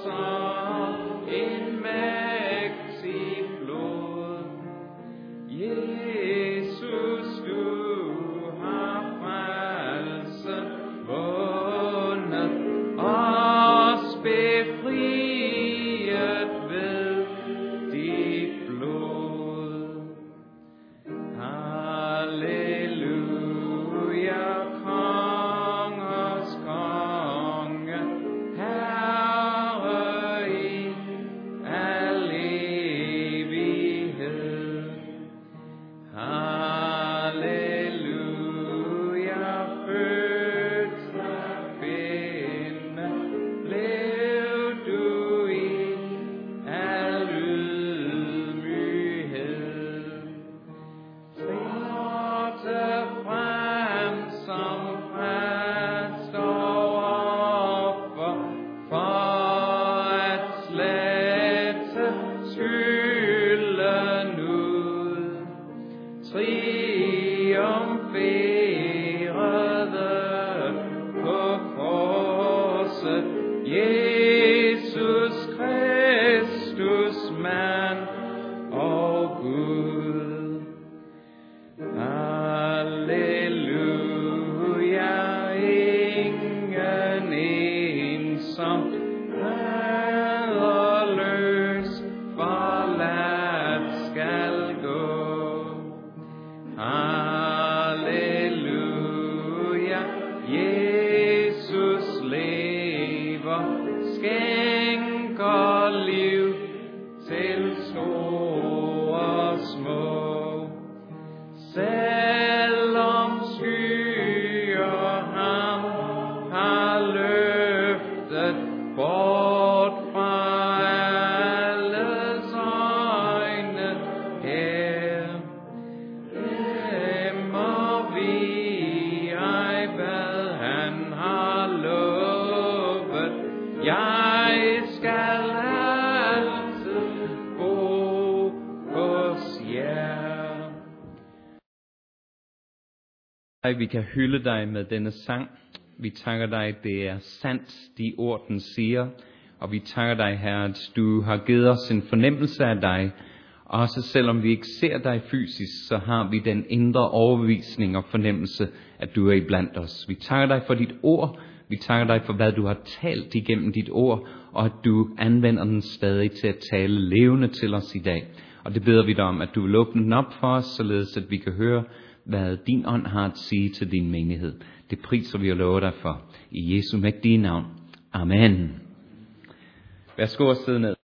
Vi kan hylde dig med denne sang. Vi takker dig, det er sandt, de ord den siger. Og vi takker dig, Herre, at du har givet os en fornemmelse af dig. Også selvom vi ikke ser dig fysisk, så har vi den indre overbevisning og fornemmelse, at du er iblandt os. Vi takker dig for dit ord. Vi takker dig for, hvad du har talt igennem dit ord, og at du anvender den stadig til at tale levende til os i dag. Og det beder vi dig om, at du vil åbne den op for os, således at vi kan høre, hvad din ånd har at sige til din menighed. Det priser vi og lover dig for. I Jesu mægtige navn. Amen. Værsgo at sidde ned.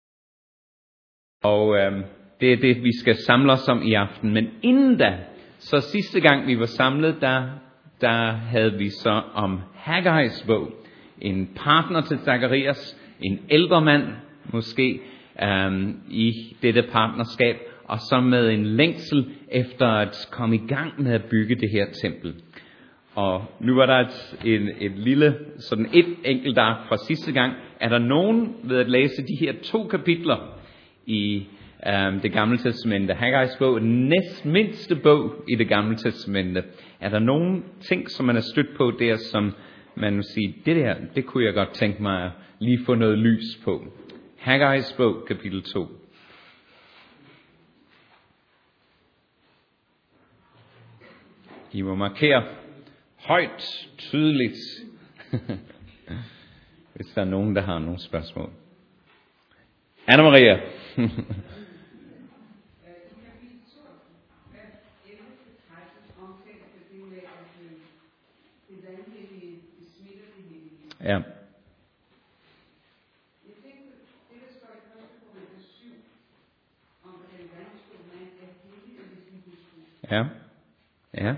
Og det er det, vi skal samle os om i aften. Men inden da, så sidste gang vi var samlet, der havde vi så om Haggais bog. En partner til Zakarias, en ældre mand måske i dette partnerskab, og så med en længsel efter at komme i gang med at bygge det her tempel. Og nu var der et lille, sådan et enkelt ark fra sidste gang. Er der nogen ved at læse de her 2 kapitler i det gamle testamente, Haggais bog, næstmindste bog i det gamle testamente? Er der nogen ting, som man er stødt på der, som man vil sige, det kunne jeg godt tænke mig at lige få noget lys på? Haggais bog, kapitel 2. I må markere højt, tydeligt, hvis der er nogen, der har nogle spørgsmål. Anna-Maria. Ja. Ja. Ja.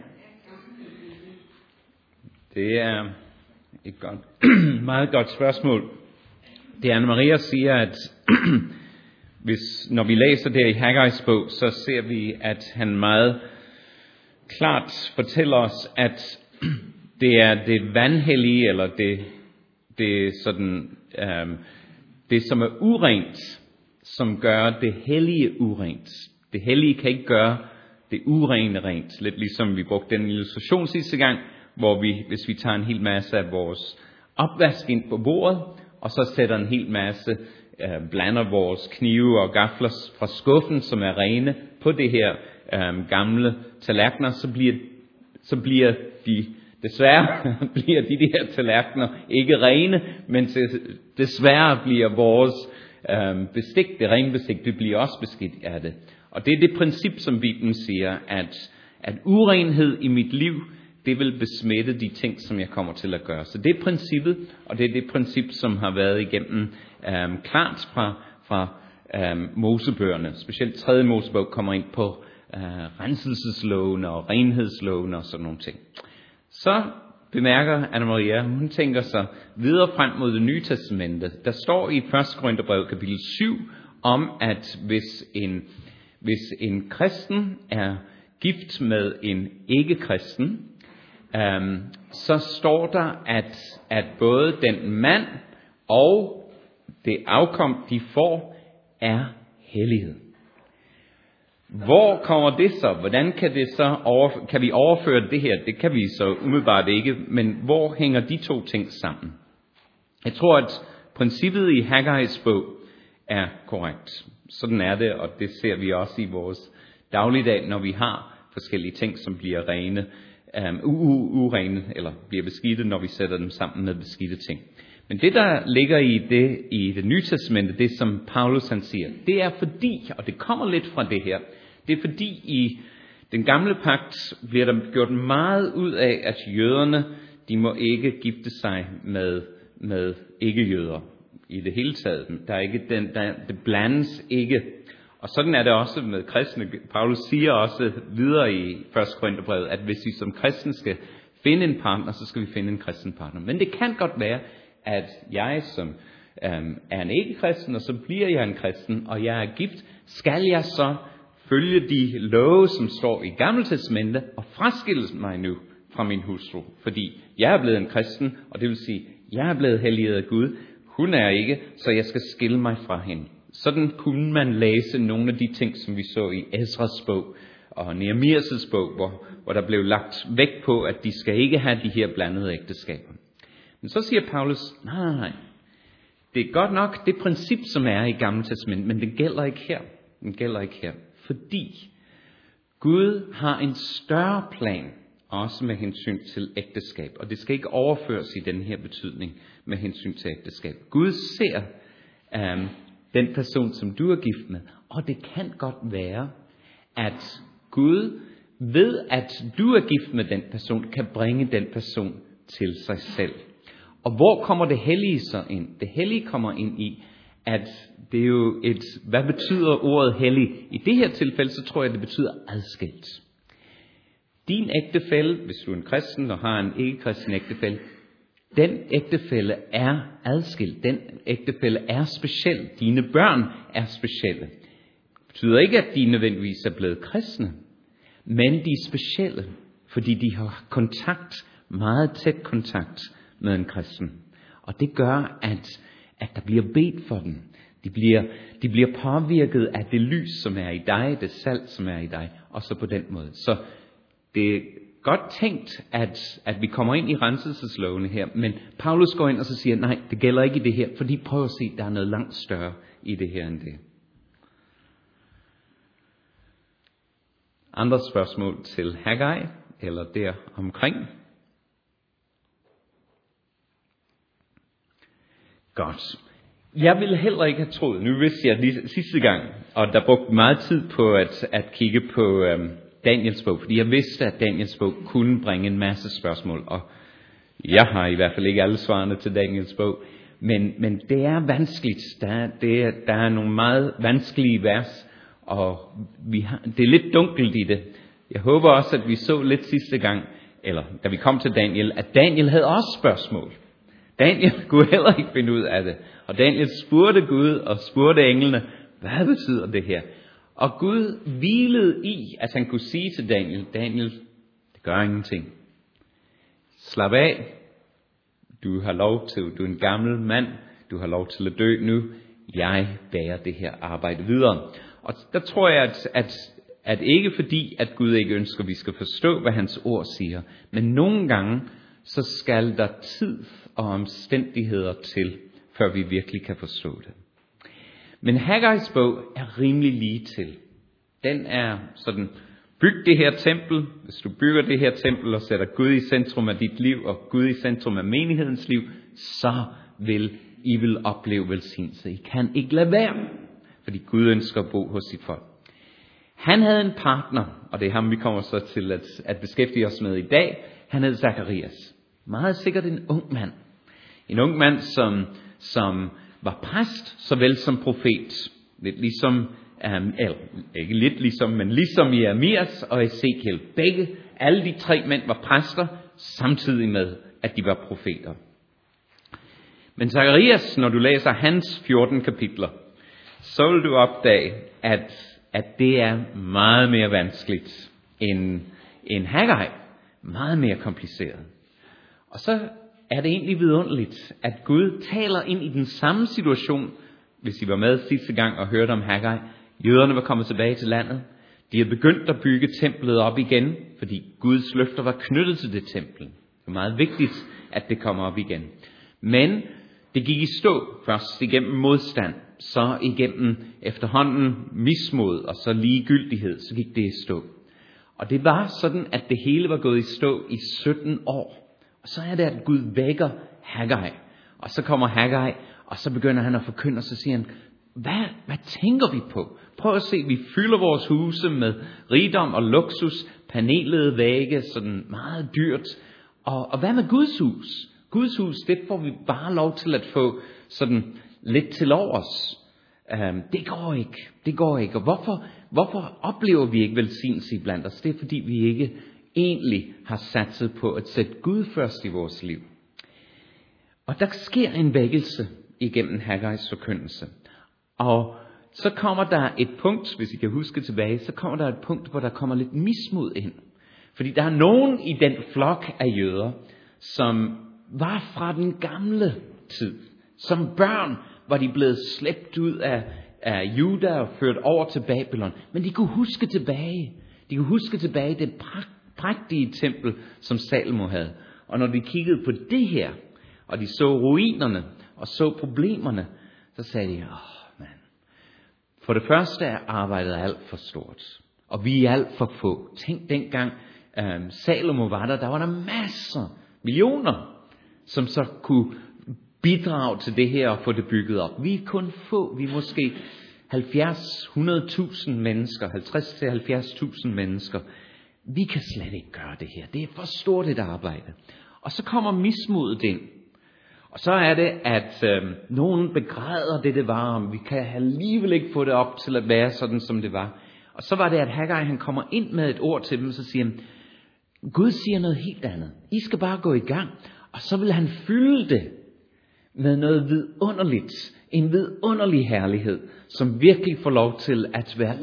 Det er et meget godt spørgsmål. Det Anna-Maria siger, at når vi læser det i Haggais bog, så ser vi, at han meget klart fortæller os, at det er det vanhellige, eller det sådan, det som er urent, som gør det hellige urent. Det hellige kan ikke gøre det urene rent. Lidt ligesom vi brugte den illustration sidste gang, hvor hvis vi tager en hel masse af vores opvask ind på bordet, og så sætter en hel masse, blander vores knive og gafler fra skuffen, som er rene, på det her gamle tallerkener, så bliver de, desværre bliver de her tallerkener ikke rene, men desværre bliver vores bestik, det rene bestik, det bliver også beskidt af det. Og det er det princip, som Bibelen siger, at urenhed i mit liv, det vil besmitte de ting, som jeg kommer til at gøre. Så det er princippet, og det er det princip, som har været igennem klart fra Mosebøgerne. Specielt 3. Mosebog kommer ind på renselseslovene og renhedslovene og sådan nogle ting. Så bemærker Anna-Maria, hun tænker sig videre frem mod det nye testamente. Der står i 1. Korintherbrev kapitel 7 om, at hvis en kristen er gift med en ikke-kristen, så står der, at både den mand og det afkom, de får, er hellighed. Hvor kommer det så? Hvordan kan det så kan vi overføre det her? Det kan vi så umiddelbart ikke, men hvor hænger de to ting sammen? Jeg tror, at princippet i Haggais bog er korrekt. Sådan er det, og det ser vi også i vores dagligdag, når vi har forskellige ting, som bliver rene, urene, eller bliver beskidte, når vi sætter dem sammen med beskidte ting. Men det, der ligger i det nye testamente, det som Paulus han siger, det er fordi, og det kommer lidt fra det her, det er fordi i den gamle pagt bliver der gjort meget ud af, at jøderne, de må ikke gifte sig med ikke-jøder i det hele taget. Der er ikke det blandes ikke. Og sådan er det også med kristne. Paulus siger også videre i 1. Korintherbrevet, at hvis vi som kristne skal finde en partner, så skal vi finde en kristen partner. Men det kan godt være, at jeg som er en ikke-kristen, og så bliver jeg en kristen, og jeg er gift, skal jeg så følge de love, som står i Gamle Testamente, og fraskille mig nu fra min hustru, fordi jeg er blevet en kristen, og det vil sige, jeg er blevet helliget af Gud, hun er ikke, så jeg skal skille mig fra hende. Sådan kunne man læse nogle af de ting, som vi så i Esras bog og Nehemias' bog, hvor der blev lagt vægt på, at de skal ikke have de her blandede ægteskaber. Men så siger Paulus, nej, det er godt nok det princip, som er i Gamle Testament, men det gælder ikke her. Det gælder ikke her, fordi Gud har en større plan, også med hensyn til ægteskab, og det skal ikke overføres i den her betydning med hensyn til ægteskab. Gud ser den person, som du er gift med, og det kan godt være, at Gud ved, at du er gift med den person, kan bringe den person til sig selv. Og hvor kommer det hellige så ind? Det hellige kommer ind i, at det er jo hvad betyder ordet hellig? I det her tilfælde, så tror jeg, det betyder adskilt. Din ægtefælle, hvis du er en kristen og har en ikke-kristen ægtefælle, den ægtefælle er adskilt. Den ægtefælle er speciel. Dine børn er specielle. Det betyder ikke, at de nødvendigvis er blevet kristne, men de er specielle, fordi de har kontakt, meget tæt kontakt med en kristen. Og det gør, at der bliver bedt for dem. De bliver påvirket af det lys, som er i dig, det salt, som er i dig, og så på den måde. Så det er godt tænkt, at vi kommer ind i renselseslovene her, men Paulus går ind og så siger, nej, det gælder ikke i det her, fordi prøv at se, der er noget langt større i det her end det. Andre spørgsmål til Haggai, eller der omkring? Godt. Jeg ville heller ikke have troet, nu vidste jeg lige sidste gang, og der brugte meget tid på at kigge på Daniels bog, fordi jeg vidste, at Daniels bog kunne bringe en masse spørgsmål, og jeg har i hvert fald ikke alle svarene til Daniels bog, men det er vanskeligt. Der er nogle meget vanskelige vers, og det er lidt dunkelt i det. Jeg håber også, at vi så lidt sidste gang, eller da vi kom til Daniel, at Daniel havde også spørgsmål. Daniel kunne heller ikke finde ud af det. Og Daniel spurgte Gud og spurgte englene, hvad betyder det her? Og Gud hvilede i, at han kunne sige til Daniel, det gør ingenting. Slap af. Du har lov til, du er en gammel mand. Du har lov til at dø nu. Jeg bærer det her arbejde videre. Og der tror jeg, at ikke fordi, at Gud ikke ønsker, at vi skal forstå, hvad hans ord siger. Men nogle gange, så skal der tid og omstændigheder til, før vi virkelig kan forstå det. Men Haggais bog er rimelig lige til. Den er sådan, byg det her tempel. Hvis du bygger det her tempel og sætter Gud i centrum af dit liv, og Gud i centrum af menighedens liv, så vil I opleve velsignelse. I kan ikke lade være, fordi Gud ønsker at bo hos sit folk. Han havde en partner, og det er ham, vi kommer så til at beskæftige os med i dag. Han hed Zakarias. Meget sikkert en ung mand. En ung mand, som var præst, såvel som profet. Lidt ligesom, ikke lidt ligesom, men ligesom Jeremias og Ezekiel. Alle de 3 mænd var præster, samtidig med, at de var profeter. Men Zakarias, når du læser hans 14 kapitler, så vil du opdage, at det er meget mere vanskeligt end Haggai. Meget mere kompliceret. Og så er det egentlig vidunderligt, at Gud taler ind i den samme situation, hvis I var med sidste gang og hørte om Haggai. Jøderne var kommet tilbage til landet. De havde begyndt at bygge templet op igen, fordi Guds løfter var knyttet til det tempel. Det er meget vigtigt, at det kommer op igen. Men det gik i stå, først igennem modstand, så igennem efterhånden mismod, og så ligegyldighed, så gik det i stå. Og det var sådan, at det hele var gået i stå i 17 år. Og så er det, at Gud vækker Haggai. Og så kommer Haggai, og så begynder han at forkynde, og så siger han, hvad tænker vi på? Prøv at se, vi fylder vores huse med rigdom og luksus, panelede vægge, sådan meget dyrt. Og hvad med Guds hus? Guds hus, det får vi bare lov til at få sådan lidt til overs. Det går ikke. Og hvorfor oplever vi ikke velsignelse blandt os? Det er fordi vi ikke egentlig har satset på at sætte Gud først i vores liv. Og der sker en vækkelse igennem Haggais forkyndelse. Og så kommer der et punkt, hvis I kan huske tilbage, så kommer der et punkt, hvor der kommer lidt mismod ind. Fordi der er nogen i den flok af jøder, som var fra den gamle tid. Som børn var de blevet slæbt ud af Juda og ført over til Babylon. Men de kunne huske tilbage. De kunne huske tilbage det prægtige tempel, som Salomo havde. Og når de kiggede på det her, og de så ruinerne og så problemerne, så sagde de, for det første er arbejdet alt for stort, og vi er alt for få. Tænk dengang Salomo var der var der masser, millioner, som så kunne bidrage til det her og få det bygget op. Vi er kun få, vi er måske 100.000 mennesker, 50-70.000 mennesker. Vi kan slet ikke gøre det her, det er for stort et arbejde. Og så kommer mismodet ind. Og så er det, at nogen begræder det var, om vi kan alligevel ikke få det op til at være sådan, som det var. Og så var det, at Haggai han kommer ind med et ord til dem, og så siger han, Gud siger noget helt andet. I skal bare gå i gang. Og så vil han fylde det med noget vidunderligt. En vidunderlig herlighed, som virkelig får lov til at være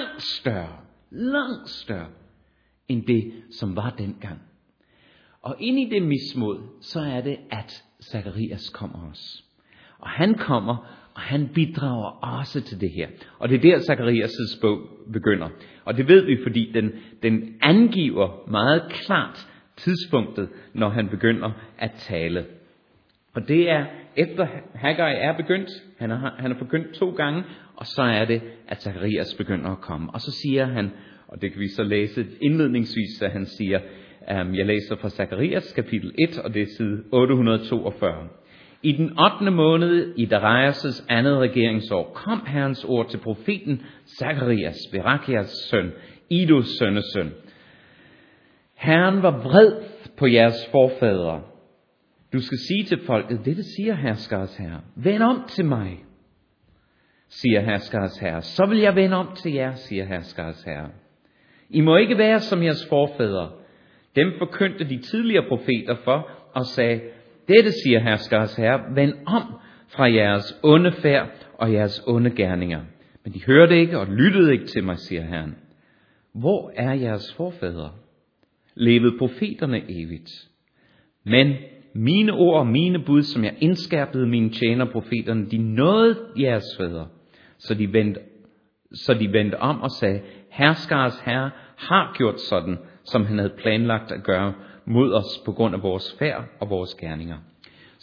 langt større, end det, som var dengang. Og ind i det mismod, så er det, at Zakarias kommer også. Og han kommer, og han bidrager også til det her. Og det er der, Zakarias' bog begynder. Og det ved vi, fordi den angiver meget klart tidspunktet, når han begynder at tale. Og det er, efter Haggai er begyndt, han er begyndt 2 gange, og så er det, at Zakarias begynder at komme. Og så siger han, og det kan vi så læse indledningsvis, at han siger, jeg læser fra Zakarias kapitel 1, og det er side 842. I den 8. måned i Darius' andet regeringsår kom Herrens ord til profeten Zakarias, Berakias søn, Idos sønnesøn. Herren var vred på jeres forfædre. Du skal sige til folket, dette siger herskers herre. Vend om til mig, siger herskers herre. Så vil jeg vende om til jer, siger herskers herre. I må ikke være som jeres forfædre. Dem forkyndte de tidligere profeter for og sagde, dette siger herskers herre, vend om fra jeres onde færd og jeres onde gerninger. Men de hørte ikke og lyttede ikke til mig, siger Herren. Hvor er jeres forfædre? Levede profeterne evigt? Men mine ord og mine bud, som jeg indskærpede mine tjener profeterne, de nåede jeres fædre. Så de vendte om og sagde, herskers herre har gjort sådan, som han havde planlagt at gøre mod os på grund af vores færd og vores gerninger.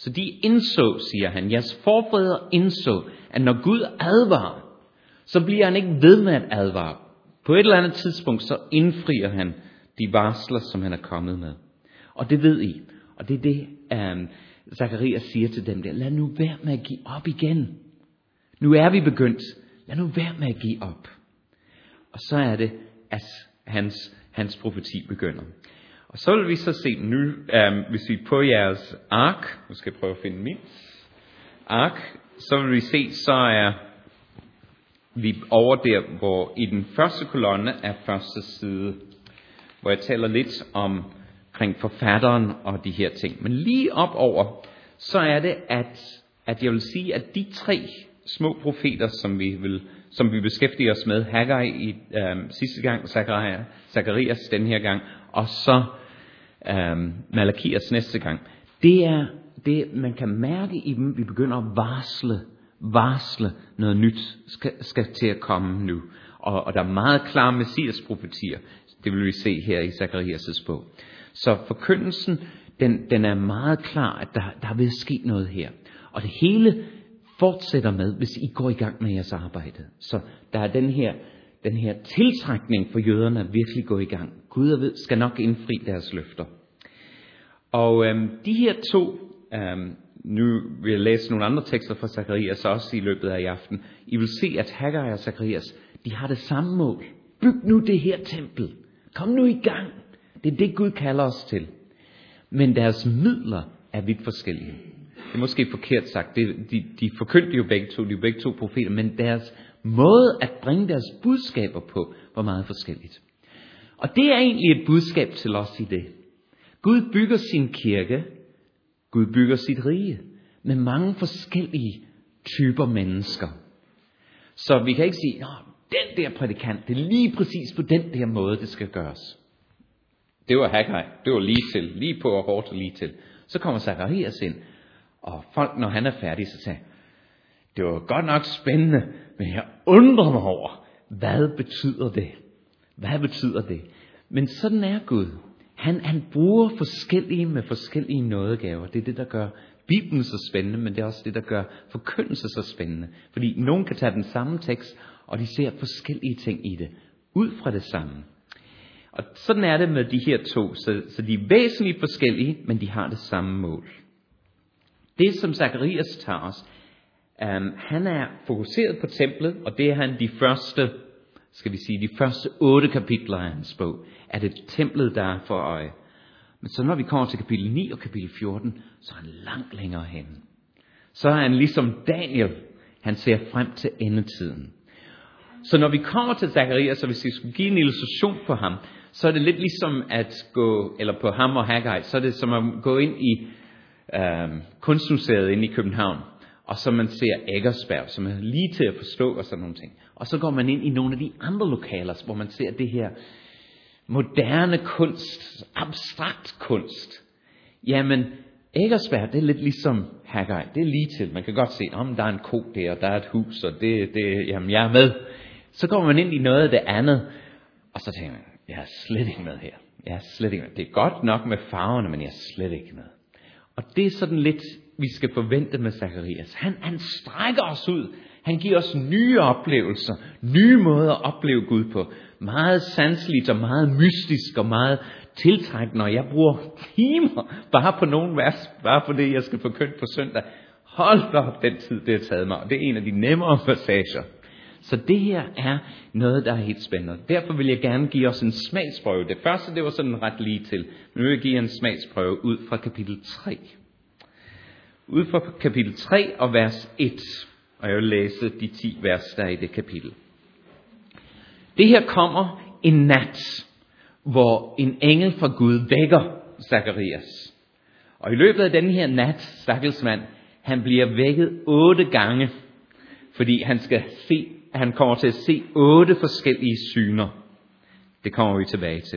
Så de indså, siger han, jeres forfædre indså, at når Gud advarer, så bliver han ikke ved med at advare. På et eller andet tidspunkt, så indfrier han de varsler, som han er kommet med. Og det ved I. Og det er det, Zakarias siger til dem der. Lad nu være med at give op igen. Nu er vi begyndt. Lad nu være med at give op. Og så er det, at hans profeti begynder. Og så vil vi så se nu, hvis vi på jeres ark, nu skal jeg prøve at finde mit ark, så vil vi se, så er vi over der, hvor i den første kolonne er første side, hvor jeg taler lidt omkring forfatteren og de her ting. Men lige op over, så er det, at jeg vil sige, at de 3 små profeter, som vi beskæftiger os med, Haggai i sidste gang, Zakarias den her gang, og så Malakias næste gang, det er det, man kan mærke i dem, vi begynder at varsle noget nyt skal til at komme nu. Og der er meget klare messias-profetier, det vil vi se her i Zakarias' bog. Så forkyndelsen, den er meget klar, at der vil ske noget her. Og det hele fortsætter med, hvis I går i gang med jeres arbejde. Så der er den her tiltrækning for jøderne at virkelig gå i gang. Gud skal nok indfri deres løfter. Og de her 2, nu vil jeg læse nogle andre tekster fra Zakarias også i løbet af i aften. I vil se, at Haggai og Zakarias, de har det samme mål. Byg nu det her tempel. Kom nu i gang. Det er det, Gud kalder os til. Men deres midler er vidt forskellige. Det er måske forkert sagt. De forkyndte jo begge to, de er begge 2 profeter, men deres måde at bringe deres budskaber på var meget forskelligt. Og det er egentlig et budskab til os i det. Gud bygger sin kirke, Gud bygger sit rige med mange forskellige typer mennesker. Så vi kan ikke sige, den der prædikant, det er lige præcis på den der måde, det skal gøres. Det var Haggai, det var lige på og hårdt og lige til. Så kommer Zakarias ind, og folk, når han er færdig, så siger, det var godt nok spændende, men jeg undrer mig over, hvad betyder det? Hvad betyder det? Men sådan er Gud. Han bruger forskellige med forskellige nådegaver. Det er det, der gør Bibelen så spændende, men det er også det, der gør forkyndelse så spændende. Fordi nogen kan tage den samme tekst, og de ser forskellige ting i det, ud fra det samme. Og sådan er det med de her 2, så de er væsentligt forskellige, men de har det samme mål. Det, som Zakarias tager os, han er fokuseret på templet, og det er han de første 8 kapitler af hans bog, er det templet, der er for øje. Men så når vi kommer til kapitel 9 og kapitel 14, så er han langt længere hen. Så er han ligesom Daniel, han ser frem til endetiden. Så når vi kommer til Zakarias, så hvis vi skulle give en illustration på ham, så er det lidt ligesom at gå, eller på ham og Haggai, så er det som at gå ind i kunstmuseet inde i København, og så man ser Eckersberg, som er lige til at forstå og sådan nogle ting. Og så går man ind i nogle af de andre lokaler, hvor man ser det her moderne kunst, abstrakt kunst. Jamen, Eckersberg, det er lidt ligesom Haggai, det er lige til. Man kan godt se, der er en ko der, og der er et hus, og jamen jeg er med. Så går man ind i noget af det andet, og så tænker man, jeg er slet ikke med her. Jeg er slet ikke med. Det er godt nok med farverne, men jeg er slet ikke med. Og det er sådan lidt, vi skal forvente med Zakarias. Han strækker os ud. Han giver os nye oplevelser, nye måder at opleve Gud på. Meget sanseligt og meget mystisk og meget tiltrækkende. Og jeg bruger timer bare på nogle vers, bare på det, jeg skal forkynde på søndag. Hold op den tid, det har taget mig. Og det er en af de nemmere passager. Så det her er noget, der er helt spændende. Derfor vil jeg gerne give os en smagsprøve. Det første, det var sådan ret lige til. Men nu vil jeg give en smagsprøve ud fra kapitel 3. Ud fra kapitel 3 og vers 1. Og jeg vil læse de 10 vers, der er i det kapitel. Det her kommer en nat, hvor en engel fra Gud vækker Zakarias. Og i løbet af den her nat, stakkels mand, han bliver vækket 8 gange, fordi han kommer til at se 8 forskellige syner. Det kommer vi tilbage til.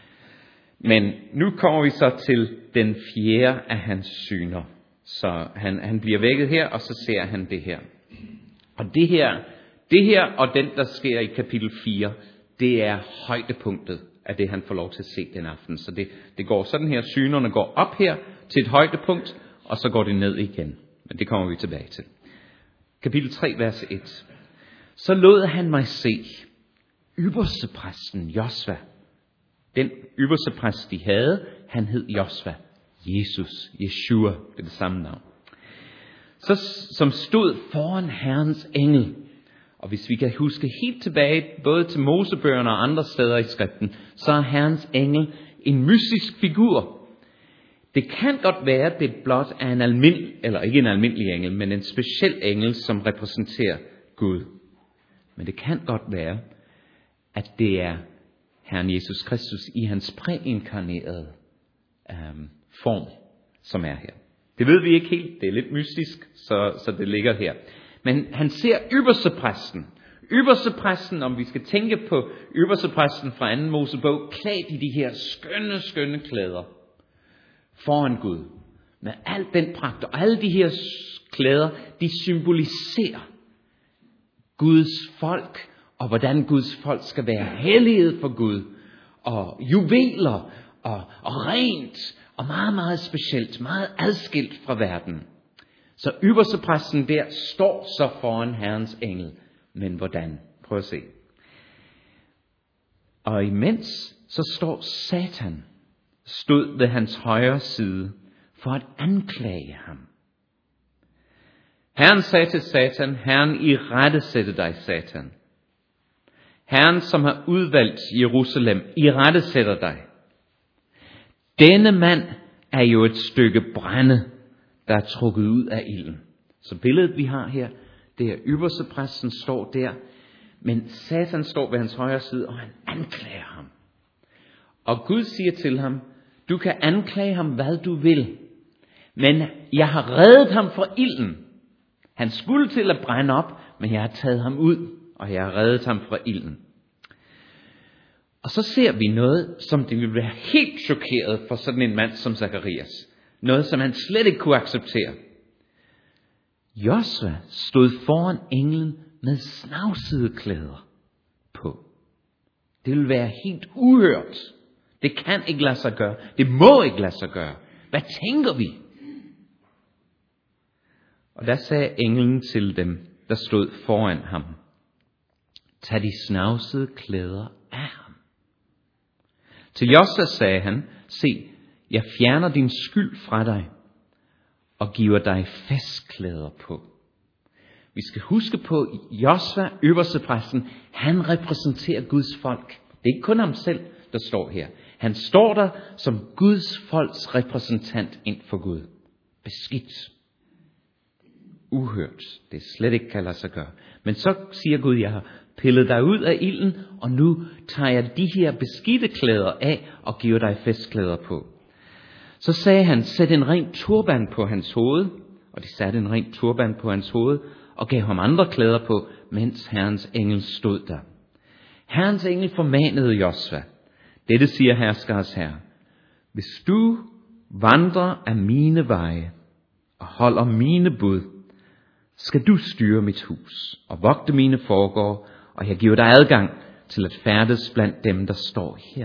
Men nu kommer vi så til den 4. af hans syner. Så han bliver vækket her, og så ser han det her. Og det her og den, der sker i kapitel 4, det er højdepunktet af det, han får lov til at se den aften. Så det går sådan her, synerne går op her til et højdepunkt, og så går det ned igen. Men det kommer vi tilbage til. Kapitel 3, vers 1. Så lod han mig se ypperstepræsten Josva. Den ypperstepræst, de havde, han hed Josva. Jesus, Yeshua, det er det samme navn. Så, som stod foran Herrens engel. Og hvis vi kan huske helt tilbage, både til Mosebøgerne og andre steder i skriften, så er Herrens engel en mystisk figur. Det kan godt være, at det blot er en almindelig, eller ikke en almindelig engel, men en speciel engel, som repræsenterer Gud. Men det kan godt være, at det er Herren Jesus Kristus i hans præinkarnerede form, som er her. Det ved vi ikke helt, det er lidt mystisk, så det ligger her. Men han ser ypperstepræsten. Ypperstepræsten, om vi skal tænke på ypperstepræsten fra 2. Mosebog, klædt i de her skønne klæder foran Gud. Med al den pragt og alle de her klæder, de symboliserer Guds folk, og hvordan Guds folk skal være helliget for Gud, og juveler, og rent, og meget specielt, meget adskilt fra verden. Så ypperstepræsten der står så foran Herrens engel. Men hvordan? Prøv at se. Og imens så står Satan, stod ved hans højre side, for at anklage ham. Herren sagde til Satan, Herren irettesætte dig, Satan. Herren, som har udvalgt Jerusalem, irettesætter dig. Denne mand er jo et stykke brænde, der er trukket ud af ilden. Så billedet vi har her, det er ypperstepræsten står der, men Satan står ved hans højre side, og han anklager ham. Og Gud siger til ham, du kan anklage ham, hvad du vil, men jeg har reddet ham fra ilden. Han skulle til at brænde op, men jeg har taget ham ud, og jeg har reddet ham fra ilden. Og så ser vi noget, som det vil være helt chokeret for sådan en mand som Zakarias. Noget, som han slet ikke kunne acceptere. Josva stod foran englen med snavsede klæder på. Det vil være helt uhørt. Det kan ikke lade sig gøre. Det må ikke lade sig gøre. Hvad tænker vi? Og der sagde englen til dem, der stod foran ham, tag de snavsede klæder af ham. Til Josva sagde han, se, jeg fjerner din skyld fra dig, og giver dig festklæder på. Vi skal huske på, Josva, øverstepræsten, han repræsenterer Guds folk. Det er ikke kun ham selv, der står her. Han står der som Guds folks repræsentant ind for Gud. Beskidt. Uhørt. Det slet ikke kan lade sig gøre. Men så siger Gud, jeg har pillet dig ud af ilden, og nu tager jeg de her beskidte klæder af, og giver dig festklæder på. Så sagde han, sæt en ren turban på hans hoved, og de satte en ren turban på hans hoved, og gav ham andre klæder på, mens Herrens engel stod der. Herrens engel formanede Josva, dette siger herskers herre, hvis du vandrer af mine veje, og holder mine bud, skal du styre mit hus, og vogte mine forgård, og jeg giver dig adgang til at færdes blandt dem, der står her.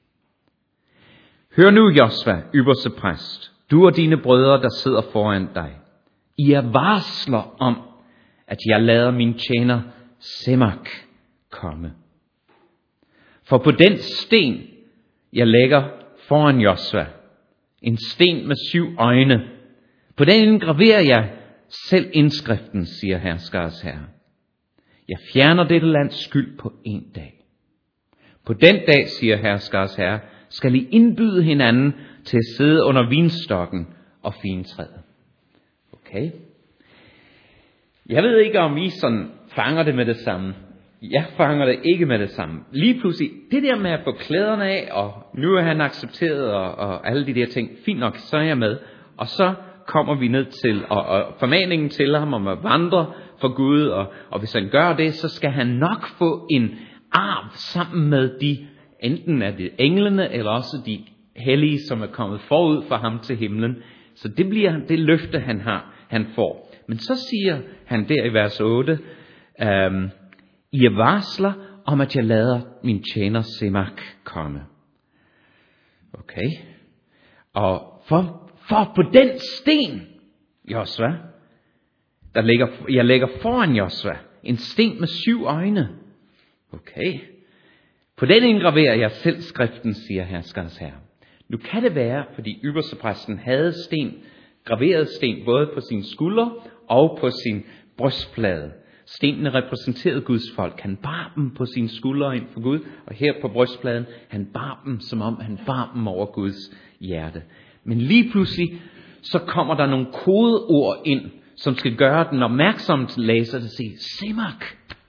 Hør nu, Josva, ypperste præst, du og dine brødre, der sidder foran dig. I er varsler om, at jeg lader min tjener Semak komme. For på den sten, jeg lægger foran Josva, en sten med 7 øjne, på den indgraverer jeg selv indskriften, siger herskers herre. Jeg fjerner dette lands skyld på en dag. På den dag, siger herskers herre, skal I indbyde hinanden til at sidde under vinstokken og fintræet. Okay. Jeg ved ikke, om I sådan fanger det med det samme. Jeg fanger det ikke med det samme. Lige pludselig, det der med at få klæderne af, og nu er han accepteret, og alle de der ting, fint nok, så er jeg med. Og så kommer vi ned til, og formaningen til ham om at vandre for Gud, og hvis han gør det, så skal han nok få en arv sammen med de, enten er det englene, eller også de hellige, som er kommet forud for ham til himlen. Så det bliver det løfte, han får. Men så siger han der i vers 8, I er varsler om, at jeg lader min tjener Semak komme. Okay. Og For på den sten, Josua, jeg lægger foran Josua en sten med 7 øjne. Okay. På den indgraverer jeg selv skriften, siger herskernes herre. Nu kan det være, fordi ypperstepræsten havde graveret sten, både på sine skuldre og på sin brystplade. Stenene repræsenterede Guds folk. Han bar dem på sine skuldre ind for Gud, og her på brystpladen, han bar dem, som om han bar dem over Guds hjerte. Men lige pludselig, så kommer der nogle kodeord ind, som skal gøre den opmærksomme til læser, der siger, Semak.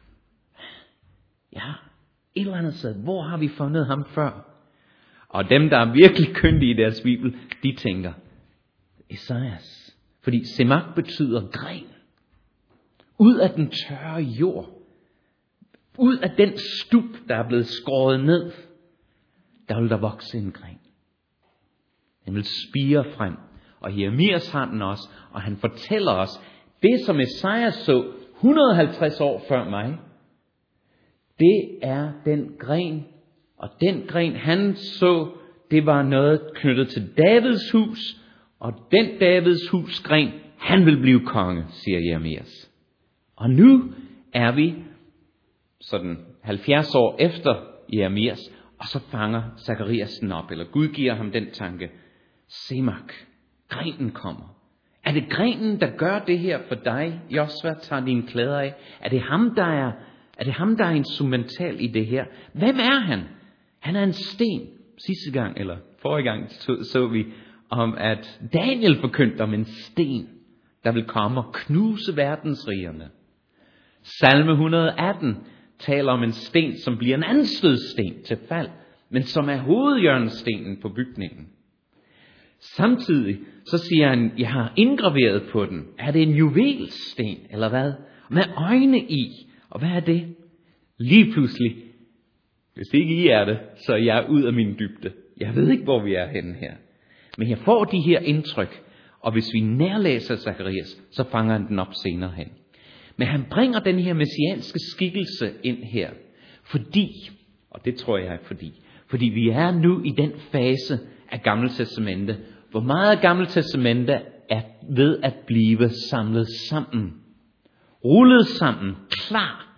Ja, et eller andet sted, hvor har vi fundet ham før? Og dem, der er virkelig kyndige i deres bibel, de tænker, Esajas. Fordi Semak betyder gren. Ud af den tørre jord. Ud af den stup, der er blevet skåret ned. Der vil der vokse en gren. Den vil spire frem. Og Jeremias har den også. Og han fortæller os, det som Esajas så 150 år før mig, det er den gren. Og den gren han så, det var noget knyttet til Davids hus. Og den Davids hus gren, han vil blive konge, siger Jeremias. Og nu er vi sådan 70 år efter Jeremias, og så fanger Zakarias den op, eller Gud giver ham den tanke. Semak, grenen kommer. Er det grenen, der gør det her for dig, Josua, tager dine klæder af? Er det ham, der er instrumental i det her? Hvem er han? Han er en sten. Sidste gang, eller forrige gang, så vi om, at Daniel forkyndte om en sten, der vil komme og knuse verdensrigerne. Salme 118 taler om en sten, som bliver en anstødssten til fald, men som er hovedhjørnestenen på bygningen. Samtidig så siger han, jeg har indgraveret på den. Er det en juvelsten, eller hvad? Med øjne i. Og hvad er det? Lige pludselig, hvis ikke I er det, så er jeg ud af min dybde. Jeg ved ikke, hvor vi er henne her. Men jeg får de her indtryk, og hvis vi nærlæser Zakarias, så fanger han den op senere hen. Men han bringer den her messianske skikkelse ind her, fordi, og det tror jeg er fordi vi er nu i den fase af Gamle Testamente, hvor meget af Gamle Testamente er ved at blive samlet sammen, rullet sammen, klar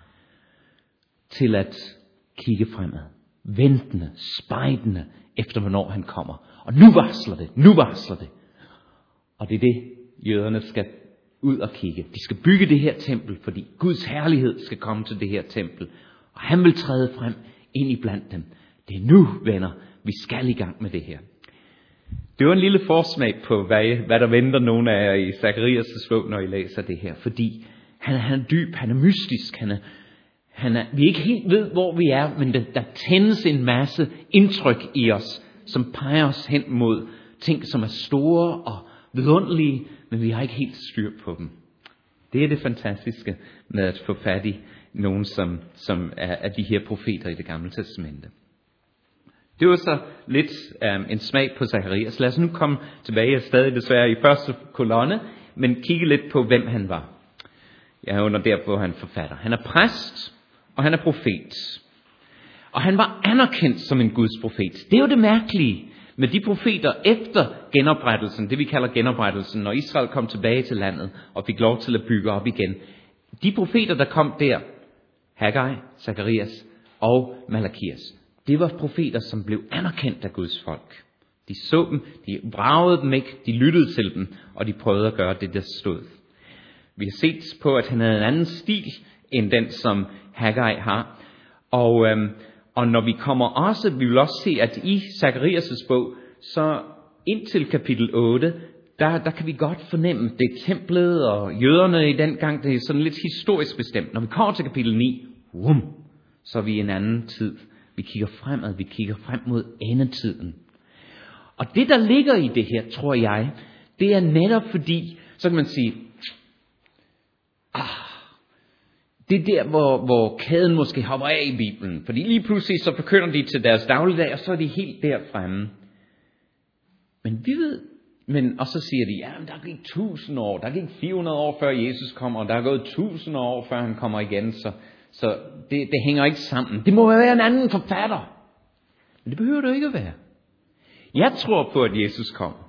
til at kigge fremad, ventende, spejdende efter hvornår han kommer. Og nu varsler det. Og det er det, jøderne skal ud og kigge. De skal bygge det her tempel, fordi Guds herlighed skal komme til det her tempel. Og han vil træde frem ind i blandt dem. Det er nu, venner, vi skal i gang med det her. Det var en lille forsmag på, hvad der venter nogle af jer i Zakarias' bog, når I læser det her. Fordi han er dyb, han er mystisk, vi ikke helt ved, hvor vi er, men der tændes en masse indtryk i os, som peger os hen mod ting, som er store og vidunderlige, men vi har ikke helt styr på dem. Det er det fantastiske med at få fat i nogen, som er de her profeter i det gamle testamente. Det var så lidt en smag på Zakarias. Lad os nu komme tilbage, jeg stadig desværre i første kolonne, men kigge lidt på, hvem han var. Jeg er under der, hvor han forfatter. Han er præst, og han er profet. Og han var anerkendt som en Guds profet. Det er jo det mærkelige med de profeter efter genoprettelsen, det vi kalder genoprettelsen, når Israel kom tilbage til landet og fik lov til at bygge op igen. De profeter, der kom der, Haggai, Zakarias og Malakias, det var profeter, som blev anerkendt af Guds folk. De så dem, de bragede dem ikke, de lyttede til dem, og de prøvede at gøre det, der stod. Vi har set på, at han havde en anden stil, end den, som Haggai har. Og når vi kommer også, vi vil også se, at i Zakarias' bog, så indtil kapitel 8, der kan vi godt fornemme, det er templet og jøderne i den gang, det er sådan lidt historisk bestemt. Når vi kommer til kapitel 9, så er vi i en anden tid. Vi kigger fremad, vi kigger frem mod endetiden. Og det, der ligger i det her, tror jeg, det er netop fordi, så kan man sige, det er der, hvor kæden måske hopper af i Bibelen. Fordi lige pludselig så forkynder de til deres dagligdag, og så er de helt der fremme. Men vi ved, og så siger de, ja, men der gik 1000 år, der gik 400 år før Jesus kommer, og der er gået 1000 år før han kommer igen, så det hænger ikke sammen. Det må være en anden forfatter. Men det behøver det ikke at være. Jeg tror på, at Jesus kommer.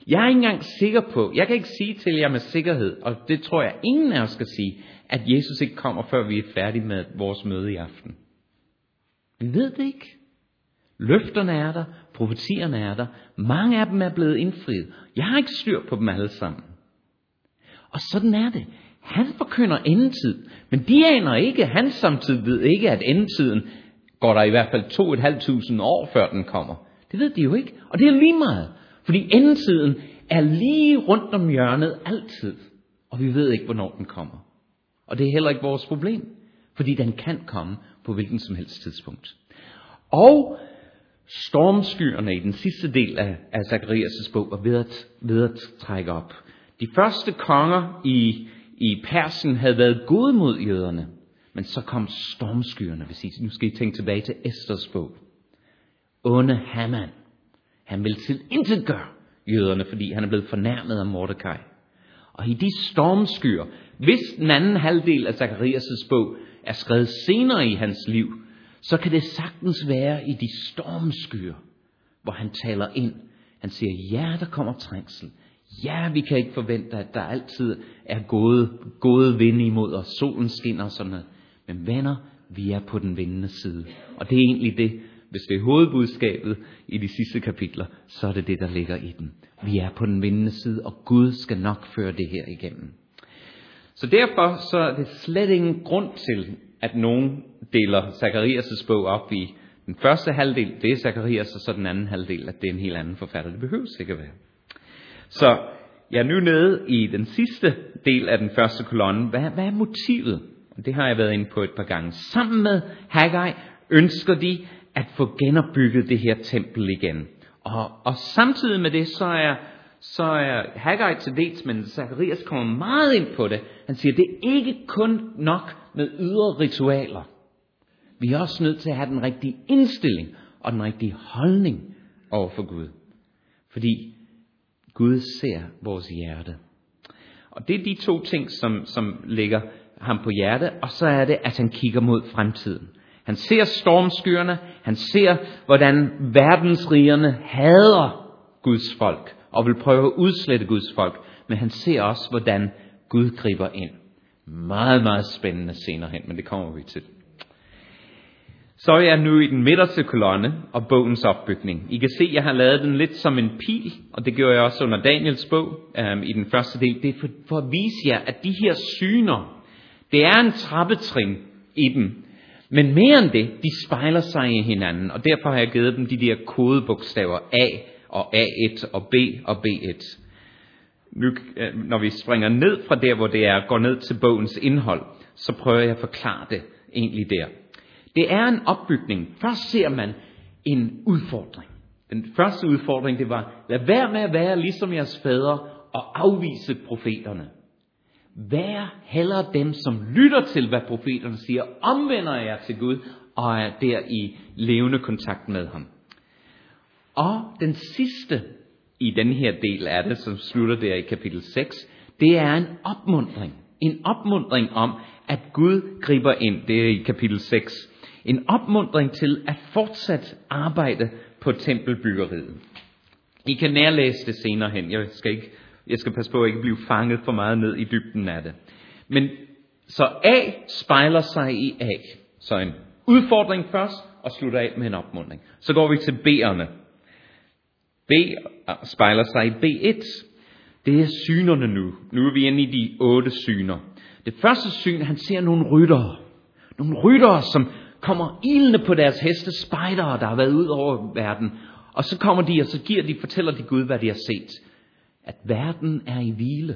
Jeg er ikke engang sikker på, jeg kan ikke sige til jer med sikkerhed, og det tror jeg ingen af os skal sige, at Jesus ikke kommer, før vi er færdige med vores møde i aften. Vi ved det ikke. Løfterne er der, profetierne er der, mange af dem er blevet indfriet. Jeg har ikke styr på dem alle sammen. Og sådan er det. Han forkynder endetid, men de aner ikke, han samtidig ved ikke, at endetiden går der i hvert fald 2.500 år, før den kommer. Det ved de jo ikke, og det er lige meget. Fordi endetiden er lige rundt om hjørnet altid, og vi ved ikke, hvornår den kommer. Og det er heller ikke vores problem, fordi den kan komme på hvilken som helst tidspunkt. Og stormskyerne i den sidste del af Zakarias' bog var ved at trække op. De første konger i Persien havde været gode mod jøderne, men så kom stormskyerne. Nu skal I tænke tilbage til Esters bog. Onde Haman. Han vil tilintetgøre jøderne, fordi han er blevet fornærmet af Mordecai. Og i de stormskyer, hvis den anden halvdel af Zakarias' bog er skrevet senere i hans liv, så kan det sagtens være i de stormskyer, hvor han taler ind. Han siger, ja, der kommer trængsel. Ja, vi kan ikke forvente, at der altid er gode vinde imod os. Solen skinner og sådan noget. Men venner, vi er på den vindende side. Og det er egentlig det, hvis det er hovedbudskabet i de sidste kapitler, så er det det, der ligger i den. Vi er på den vindende side, og Gud skal nok føre det her igennem. Så derfor så er det slet ingen grund til, at nogen deler Zakarias' bog op i den første halvdel, det er Zakarias, og så den anden halvdel, at det er en helt anden forfatter. Det behøver sikkert være. Så jeg er nu nede i den sidste del af den første kolonne. Hvad er motivet? Det har jeg været inde på et par gange. Sammen med Haggai ønsker de at få genopbygget det her tempel igen. Og samtidig med det, så er Haggai til dels, men Zakarias kommer meget ind på det. Han siger, det er ikke kun nok med ydre ritualer. Vi er også nødt til at have den rigtige indstilling og den rigtige holdning over for Gud. Fordi Gud ser vores hjerte. Og det er de to ting, som ligger ham på hjerte, og så er det, at han kigger mod fremtiden. Han ser stormskyerne, han ser, hvordan verdensrigerne hader Guds folk, og vil prøve at udslette Guds folk, men han ser også, hvordan Gud griber ind. Meget, meget spændende senere hen, men det kommer vi til. Så er jeg nu i den midterste kolonne og bogens opbygning. I kan se, at jeg har lavet den lidt som en pil, og det gjorde jeg også under Daniels bog i den første del. Det er for at vise jer, at de her syner, det er en trappetrin i dem. Men mere end det, de spejler sig i hinanden, og derfor har jeg givet dem de der kodebogstaver A og A1 og B og B1. Nu, når vi springer ned fra der, hvor det er, går ned til bogens indhold, så prøver jeg at forklare det egentlig der. Det er en opbygning. Først ser man en udfordring. Den første udfordring, det var, lad være med at være ligesom jeres fædre og afvise profeterne. Vær hellere dem, som lytter til, hvad profeterne siger, omvender jer til Gud og er der i levende kontakt med ham. Og den sidste i den her del af det, som slutter der i kapitel 6, det er en opmuntring. En opmuntring om, at Gud griber ind. Det er i kapitel 6. En opmuntring til at fortsat arbejde på tempelbyggeriet. I kan nærlæse det senere hen. Jeg skal passe på at ikke blive fanget for meget ned i dybden af det. Men så A spejler sig i A. Så en udfordring først og slutter af med en opmuntring. Så går vi til B'erne. B spejler sig i B1. Det er synerne nu. Nu er vi inde i de 8 syner. Det første syn, han ser nogle ryttere. Nogle ryttere, som kommer ilende på deres heste, spejdere, der har været ud over verden. Og så kommer de, og så fortæller de Gud, hvad de har set. At verden er i hvile.